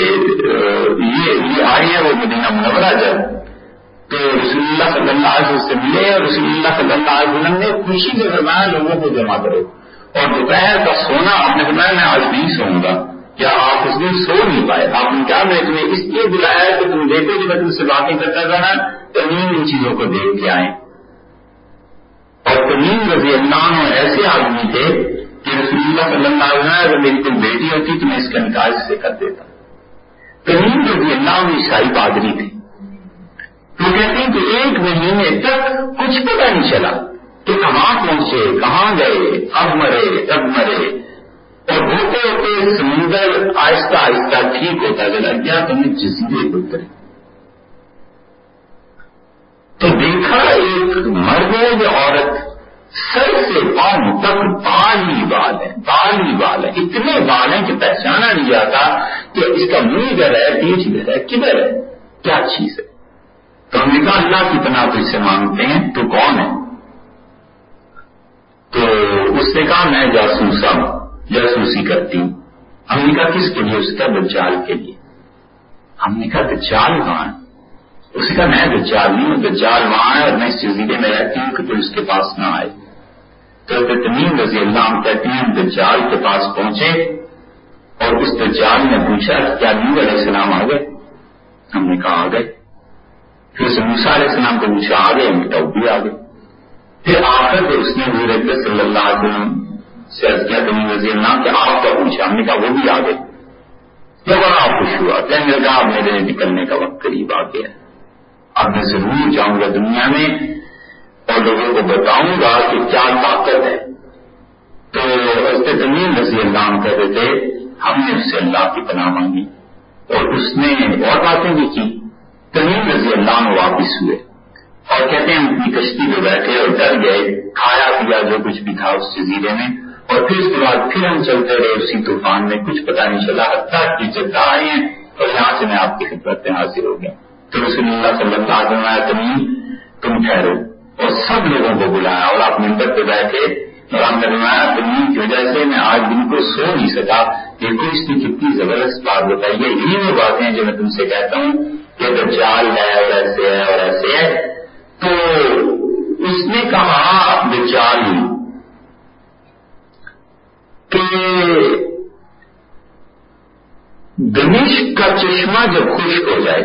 یہ یہ آئے ہیں وہ مدینہ منورہ جب تو رسول اللہ صلی اللہ علیہ وسلم سے ملے اور رسول اللہ صلی اللہ علیہ وسلم نے خوشی سے فرمایا لوگوں کو جمع کرو. اور دوپہر کا سونا آپ نے فرمایا میں آج نہیں سوؤں گا. کیا آپ اس دن سو نہیں پائے؟ آپ نے کیا میں تمہیں اس لیے بلایا کہ تم دیکھو کہ میں تم سے باتیں کرتا تھا نا تمیم ان چیزوں کو دیکھ کے آئے. اور تمیم رضی اللہ عنہ ایسے آدمی تھے کہ رسول اللہ صلی اللہ علیہ وسلم اگر میری کوئی بیٹی ہوتی تو میں اس کا نکاح اس سے کر دیتا. تمیم رضی اللہ عنہ عیسائی پادری تھے. تو کہتے ہیں کہ ایک مہینے تک کچھ پتہ نہیں چلا کہ کہاں پہنچے کہاں گئے، اب مرے تب مرے. اور ہوتے ہوتے سمندر آہستہ آہستہ ٹھیک ہوتا چلا گیا تو ہمیں جزیرے کو اترے تو دیکھا ایک مرد یا عورت سر سے پاؤں تک بال ہی بال ہے، بال ہی بال ہے، اتنے بال ہیں کہ پہچانا نہیں جاتا کہ اس کا منہ ادھر ہے پیٹھ ادھر ہے کدھر ہے کیا چیز ہے. تو ہم نے کہا اللہ کی پناہ تو اس سے مانگتے ہیں تو کون ہے؟ تو اس نے کہا میں جاسوسا ہوں، جاسوسی کرتی ہوں. ہم نے کہا کس کے لیے؟ اس کا دجال کے لیے. ہم نے کہا دجال کہاں ہے؟ اس نے کہا میں دجال نہیں ہوں، دجال وہاں ہے اور میں اس جزیرے میں رہتی ہوں کہ کوئی اس کے پاس نہ آئے. تو تمیم رضی اللہ عنہ کہتے ہیں ہم دجال کے پاس پہنچے اور اس دجال نے پوچھا کیا نبی علیہ السلام آ گئے؟ ہم نے کہا آ گئے. پھر اس نے موسیٰ علیہ السلام کو پوچھا آ گئے؟ ہم تو بھی آ گئے. پھر آخر پہ اس نے حضور اکرم صلی اللہ علیہ وسلم سے عرض کیا تمیم رضی اللہ عنہ کہ آپ کا پوچھا؟ ہم نے کہا وہ بھی آ گئے. تو بڑا خوش ہوا، کہنے لگا اب میرے نکلنے کا وقت قریب آ گیا، اب میں ضرور جاؤں گا دنیا میں اور لوگوں کو بتاؤں گا کہ کیا طاقت ہے. تو حضرت تمیم رضی اللہ عنہ کہتے تھے ہم نے اس سے اللہ کی پناہ مانگی اور اس نے اور باتیں بھی کی. تمیم رضی اللہ عنہ واپس ہوئے اور کہتے ہیں ہم اپنی کشتی پہ بیٹھے اور ڈر گئے، کھایا پیا جو کچھ بھی تھا اس جزیرے میں، اور پھر اس کے بعد پھر ہم چلتے رہے اسی طوفان میں، کچھ پتہ نہیں چلا حتیٰ کہ جب آئے ہیں اور یہاں سے میں آپ کی خدمت میں حاضر ہو گیا. تو رسول اللہ صلی اللہ علیہ وسلم تمیم تم ٹھہرو اور سب لوگوں کو بلایا اور آپ منبر پہ بیٹھے اور ہم نے فرمایا تمیم کی وجہ سے میں آج دن کو سو نہیں سکا. دیکھو اس کی کتنی زبردست بات بتائی ہے، یہی وہ باتیں ہیں جو میں تم سے کہتا ہوں کہ دجال ہے اور ایسے ہے اور ایسے ہے. تو اس نے کہا دجال کہ دمشق کا چشمہ جب خشک ہو جائے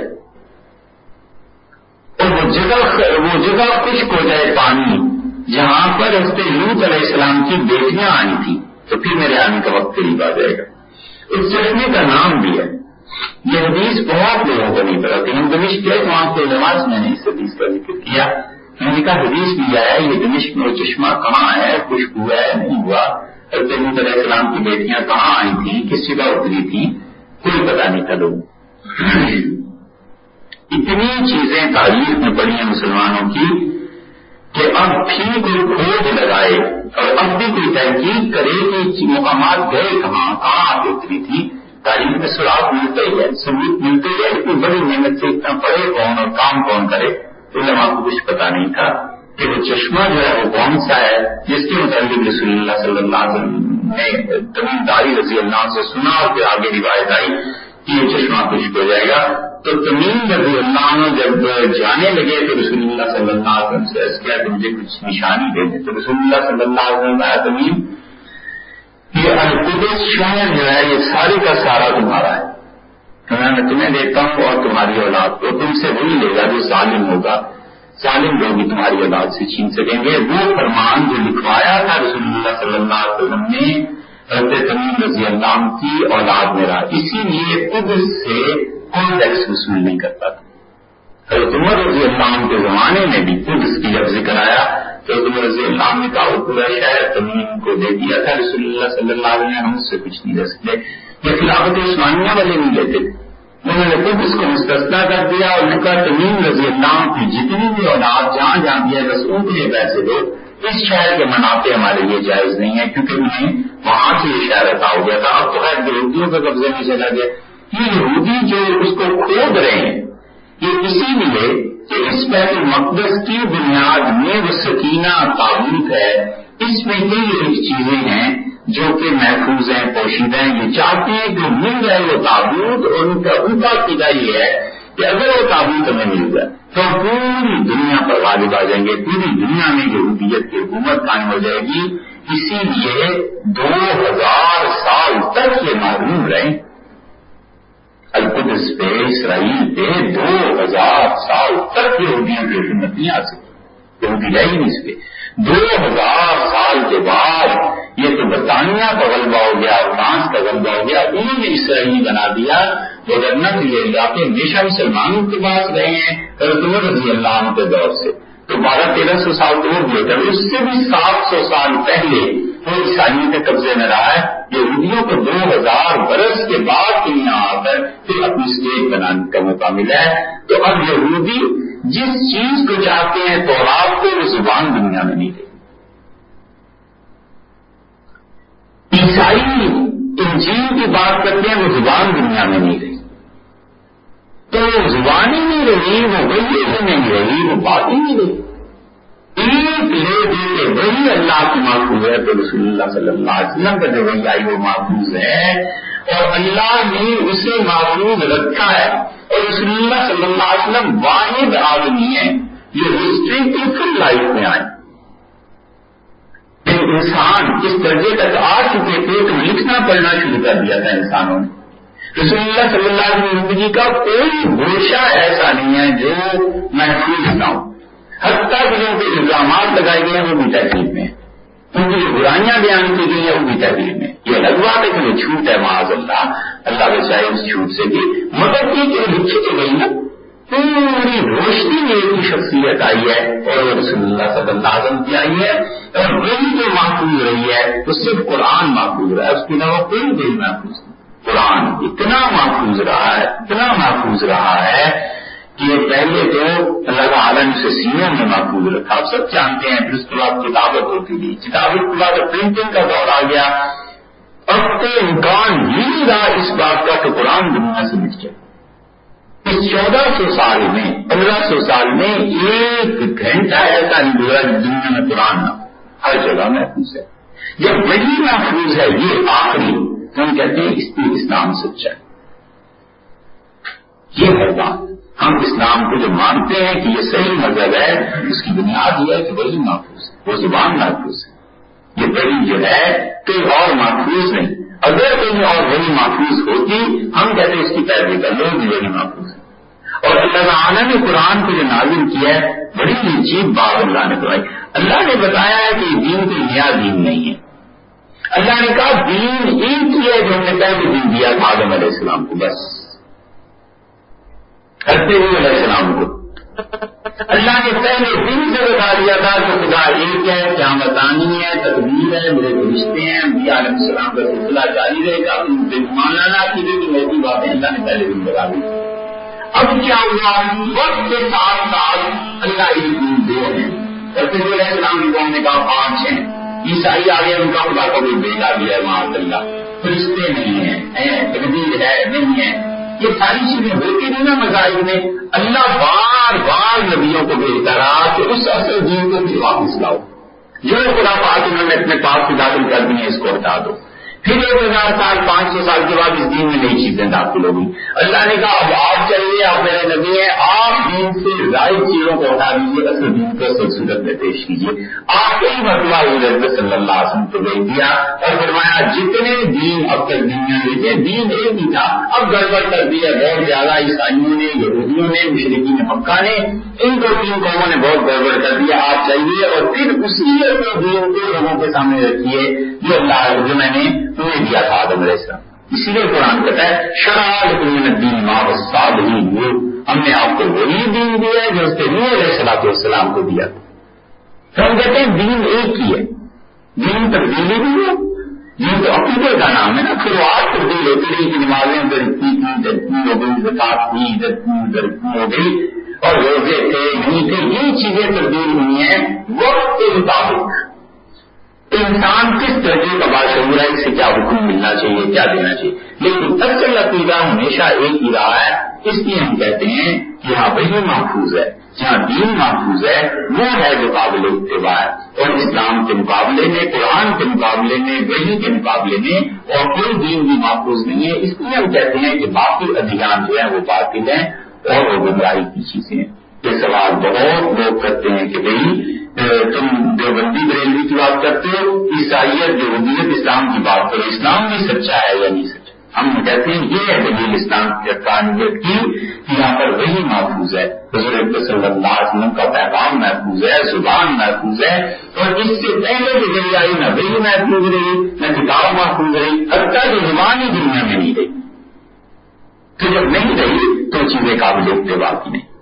اور وہ جگہ وہ جگہ خشک ہو جائے پانی جہاں پر حضرت لوط علیہ السلام کی بیٹیاں آئی تھیں تو پھر میرے آنے کا وقت قریب آ جائے گا. اس چشمے کا نام بھی ہے، یہ حدیث بہت لوگوں کو نہیں پتا تھی. ہم دمشق گئے وہاں کے نماز میں نے اس حدیث کا ذکر کیا، میں نے کہا حدیث بھی آیا یہ دمشق میں وہ چشمہ کہاں ہے، خشک ہوا ہے نہیں ہوا، حضرت لوط علیہ السلام کی بیٹیاں کہاں آئی تھیں، کس جگہ اتری تھی، کوئی پتا نہیں تھا لوگوں. اتنی چیزیں تاریخ میں پڑی ہیں مسلمانوں کی کہ اب بھی کوئی کھوج لگائے اور اب بھی کوئی تحقیق کرے کہ مقامات گئے کہاں کہاں آپ اتری تھی، تاریخ میں سراغ ملتے ہی ہے، ثبوت ملتے ہی ہے، اتنی بڑی محنت سے اتنا پڑھے کون اور کام کون کرے، علماء کو کچھ پتا نہیں تھا کہ وہ چشمہ جو ہے وہ کون سا ہے جس کے متعلق رسول اللہ صلی اللہ علیہ وسلم نے تمیم داری رضی اللہ عنہ سے سنا اور پھر آگے روایت آئی کہ یہ چشمہ خشک ہو جائے گا۔ تو تمیم رضی اللہ عنہ جب جانے لگے تو رسول اللہ صلی اللہ علیہ وسلم سے عرض کیا کہ مجھے کچھ نشانی دے دیں، تو رسول اللہ صلی اللہ علیہ وسلم نے تمیم یہ القدس شہر جو ہے یہ سارے کا سارا تمہارا ہے، میں تمہیں دیتا ہوں اور تمہاری اولاد کو، تم سے وہی لے گا جو ظالم ہوگا، ظالم لوگ بھی تمہاری اولاد سے چھین سکیں گے۔ وہ فرمان جو لکھوایا تھا رسول اللہ صلی اللہ علیہ وسلم نے حضرت تمیم رضی اللہ عنہ کی اولاد میں رہا، اسی لیے قدس سے کوئی ٹیکس وصول نہیں کرتا تھا۔ حضرت عمر رضی اللہ عنہ کے زمانے میں بھی قدس کی جب ذکر آیا تو عمر رضی اللہ عنہ نے کہا وہ پورا شہر تمیم کو دے دیا تھا رسول اللہ صلی اللہ علیہ وسلم، ہم اس سے کچھ نہیں لے سکتے۔ یہ خلافت عثمانیہ والے نہیں لیتے، انہوں نے خود اس کو مستثنا کر دیا اور ان کا تمیم رضی اللہ عنہ کی جتنی بھی اولاد جہاں جہاں دیا بس ان کے لیے پیسے دو، اس شہر کے منافع ہمارے لیے جائز نہیں ہے کیونکہ انہیں وہاں سے یہ شہر عطا ہو گیا تھا۔ اب تو خیر یہودیوں کے قبضے میں چلا گیا۔ یہ یہودی جو اس کو کھود رہے ہیں یہ اسی لیے کہ اس بیت المقدس کی بنیاد میں وہ سکینہ تابوت ہے، اس میں کئی ایک چیزیں ہیں جو کہ محفوظ ہیں، پوشیدہ ہیں، یہ چاہتے ہیں کہ مل جائے وہ تابوت، اور ان کا ان کا عقیدہ یہ ہے کہ اگر وہ تابوت ہمیں مل جائے تو پوری دنیا پر غالب آ جائیں گے، پوری دنیا میں یہودیت کی حکومت قائم ہو جائے گی۔ اسی لیے دو ہزار سال تک یہ محروم رہے، القدس پہ اسرائیل پہ دو ہزار سال تک یہودیوں کی حکومت نہیں آ سکتی، یہودی رہی نہیں اس پہ۔ دو ہزار سال کے بعد یہ تو برطانیہ کا غلبہ ہو گیا، فرانس کا غلبہ ہو گیا، انہوں نے اسرائیل بنا دیا، وگرنہ تو یہ علاقے ہمیشہ مسلمانوں کے پاس رہے ہیں حضرت عمر رضی اللہ عنہ کے دور سے، تو بارہ تیرہ سو سال تو ہو گئے، اس سے بھی سات سو سال پہلے وہ عیسائیوں کے قبضے میں رہا ہے۔ یہودیوں کو دو ہزار برس کے بعد یہاں آ کر پھر اپنی اسٹیٹ بنانے کا موقع ملا ہے۔ تو اب یہودی جس چیز کو چاہتے ہیں تورات کو، وہ زبان دنیا میں نہیں رہی، عیسائی انجیل کی بات کرتے ہیں وہ زبان دنیا میں نہیں رہی، تو وہ زبان ہی نہیں رہی، وہ وہی نہیں رہی، وہ بات ہی نہیں رہی، ایک لے دے کے وہی اللہ کی محفوظ ہے۔ تو رسول اللہ صلی اللہ علیہ وسلم کا جو وہی آئی وہ محفوظ ہے اور اللہ نے اسے محفوظ رکھا ہے، اور رسول اللہ صلی اللہ علیہ وسلم واحد آدمی ہے جو ہسٹری کی فل لائف میں آئے، انسان اس درجے تک آ چکے تھے تو لکھنا پڑھنا شروع کر دیا تھا انسانوں نے۔ رسول اللہ صلی اللہ علیہ وسلم زندگی کا کوئی گوشہ ایسا نہیں ہے جو محفوظ نہ ہو، حتیٰ کہ جو کے الزامات لگائے گئے ہیں وہ بھی تحقیق میں، ان کی جو برائیاں بیان کی گئی ہیں وہ بھی تحقیق میں۔ یہ الگ بات ہے کہ وہ جھوٹ ہے، معاذ اللہ، اللہ بچائے اس جھوٹ سے بھی، مگر یہ کہ لکھی تو گئی نا، پوری روشنی میں ایک ہی شخصیت آئی ہے اور وہ رسول اللہ صلی اللہ علیہ وسلم کی آئی ہے، اور وہی جو محفوظ رہی ہے وہ صرف قرآن محفوظ رہا ہے، اس کے علاوہ کوئی بھی محفوظ نہیں۔ قرآن اتنا محفوظ رہا ہے، اتنا محفوظ رہا ہے کہ پہلے تو اللہ تعالیٰ نے اسے سینوں میں محفوظ رکھا، آپ سب جانتے ہیں، پھر اس کے بعد کتابت ہوتی گئی، کتابت کے بعد پرنٹنگ کا دور آ گیا، اب تو امکان ہی نہیں رہا اس بات کا کہ قرآن دنیا سے مٹ جائے۔ اس چودہ سو سال میں، پندرہ سو سال میں ایک گھنٹہ ایسا نہیں گزرا دنیا میں قرآن نہ، ہر جگہ محفوظ ہے۔ جب وہی محفوظ ہے یہ آخری، تو ہم کہتے ہیں اس کی اسلام سچا ہے، یہ ہے بات۔ ہم اسلام کو جو مانتے ہیں کہ یہ صحیح مذہب ہے، اس کی بنیاد یہ ہے کہ وہی محفوظ ہے، وہ زبان محفوظ ہے، یہ وہی جو ہے کوئی اور محفوظ نہیں۔ اگر کہیں اور وہی محفوظ ہوتی ہم کہتے اس کی پیروی کر لو، بھی وہی محفوظ ہے۔ اور اللہ تعالیٰ نے قرآن کو جو نازل کیا ہے بڑی عجیب بات اللہ نے بتائی، اللہ نے بتایا ہے کہ دین کوئی نیا دین نہیں ہے، اللہ نے کہا دین ایک ہی ہے جو ہم نے پہلے دین دیا تھا آدم علیہ السلام کو، بس کرتے ہوئے علیہ السلام کو اللہ نے پہلے دن سے بتا دیا تھا کہ خدا ایک ہے، قیامت آنی ہے، تقدیر ہے، میرے فرشتے ہیں، انبیاء علیہ السلام کا سلسلہ جاری رہے گا، مانا کی بھی موٹی باتیں اللہ نے پہلے دن بتا دی۔ اب کیا ہوا، وقت کے ساتھ ساتھ اللہ ایک دن دو ہیں، کرتے ہوئے علیہ السلام کی قوم نے کہا پانچ ہیں، عیسائی آ گئے ان کا خدا کا کوئی بیٹا بھی ہے معاذ اللہ، فرشتے نہیں ہیں، تقدیر ہے نہیں ہے، یہ ساری چیزیں ہوتی نہیں نا مذاہب میں. اللہ بار بار نبیوں کو بھیجتا رہا کہ اس اصل دین کو بھی واپس لاؤ، جو خدا پاک انہوں نے اپنے پاس سے داخل کر دی ہیں اس کو ہٹا دو. پھر ایک ہزار سال پانچ سو سال کے بعد اس دین میں نئی چیزیں داخل ہوگی. اللہ نے کہا اب آپ چلیے، آپ میرے نبی ہیں، آپ دین سے ظاہر چیزوں کو ہٹا دیجیے، اصل دین کو اصل صورت میں پیش کیجیے. آپ کئی مرتبہ حضرت صلی اللہ علیہ وسلم کو بھیج دیا اور فرمایا جتنے دین اب تک دنیا میں تھے دین ایک ہی تھا، اب گڑبڑ کر دیا بہت زیادہ عیسائیوں نے، یہودیوں نے، مشرکین مکہ نے، ان کو تین قوموں نے بہت گڑبڑ کر دیا. آپ چاہیے اور پھر اسی اپنے دین کو لوگوں کے سامنے رکھیے جو اللہ جو میں نے تمہیں دیا تھا آدم علیہ السلام. اسی لیے قرآن کہتا ہے شرع لکم من الدین ما وصى به نوح، ہم نے آپ کو وہی دین دیا ہے جو اس نے نوح علیہ الصلوۃ والسلام کو دیا. تو ہم کہتے ہیں دین ایک ہی ہے، دین تبدیلی بھی ہے، دین تو عقیدے کا نام ہے نا. پھر وہ آج تبدیل ہوتی رہی کہ نمازیں ادھر اتنی تھی ادھر اتنی ہو گئی، زکات تھی ادھر اتنی ادھر اتنی ہو گئی، اور روزے تھے نہیں تھے، یہ چیزیں تبدیل ہوئی ہیں وقت کے مطابق. انسان کس درجے کا باشعور ہے، اس سے کیا حکم ملنا چاہیے، کیا دینا چاہیے، لیکن اصل عقیدہ ہمیشہ ایک ہی رہا ہے. اس لیے ہم کہتے ہیں کہ یہاں وہی محفوظ ہے، جہاں دین محفوظ ہے وہ ہے جو قابل اتباع ہے. اور اسلام کے مقابلے میں، قرآن کے مقابلے میں، وحی کے مقابلے میں اور کوئی دین بھی محفوظ نہیں ہے. اس لیے ہم کہتے ہیں کہ باقی ادیان جو ہیں وہ باطل ہیں اور وہ گمراہی کی چیزیں ہیں. یہ سوال بہت لوگ کرتے ہیں کہ بھائی تم دیوبندی بریلوی کی بات کرتے ہو، عیسائیت یہودیت اسلام کی بات کرو، اسلام میں سچا ہے یا نہیں سچا؟ ہم کہتے ہیں یہ ہے دلیل اسلام کی حقانیت کی کہ یہاں پر وہی محفوظ ہے، حضور صلی اللہ علیہ وسلم کا پیغام محفوظ ہے، زبان محفوظ ہے، اور اس سے پہلے جو ذریعہ آئی نہ وہی محفوظ رہی نہ کتاب محفوظ رہی، حتیٰ کہ زبان ہی دنیا میں نہیں رہی. تو جب نہیں رہی تو چیزیں قابل اتباع کی نہیں.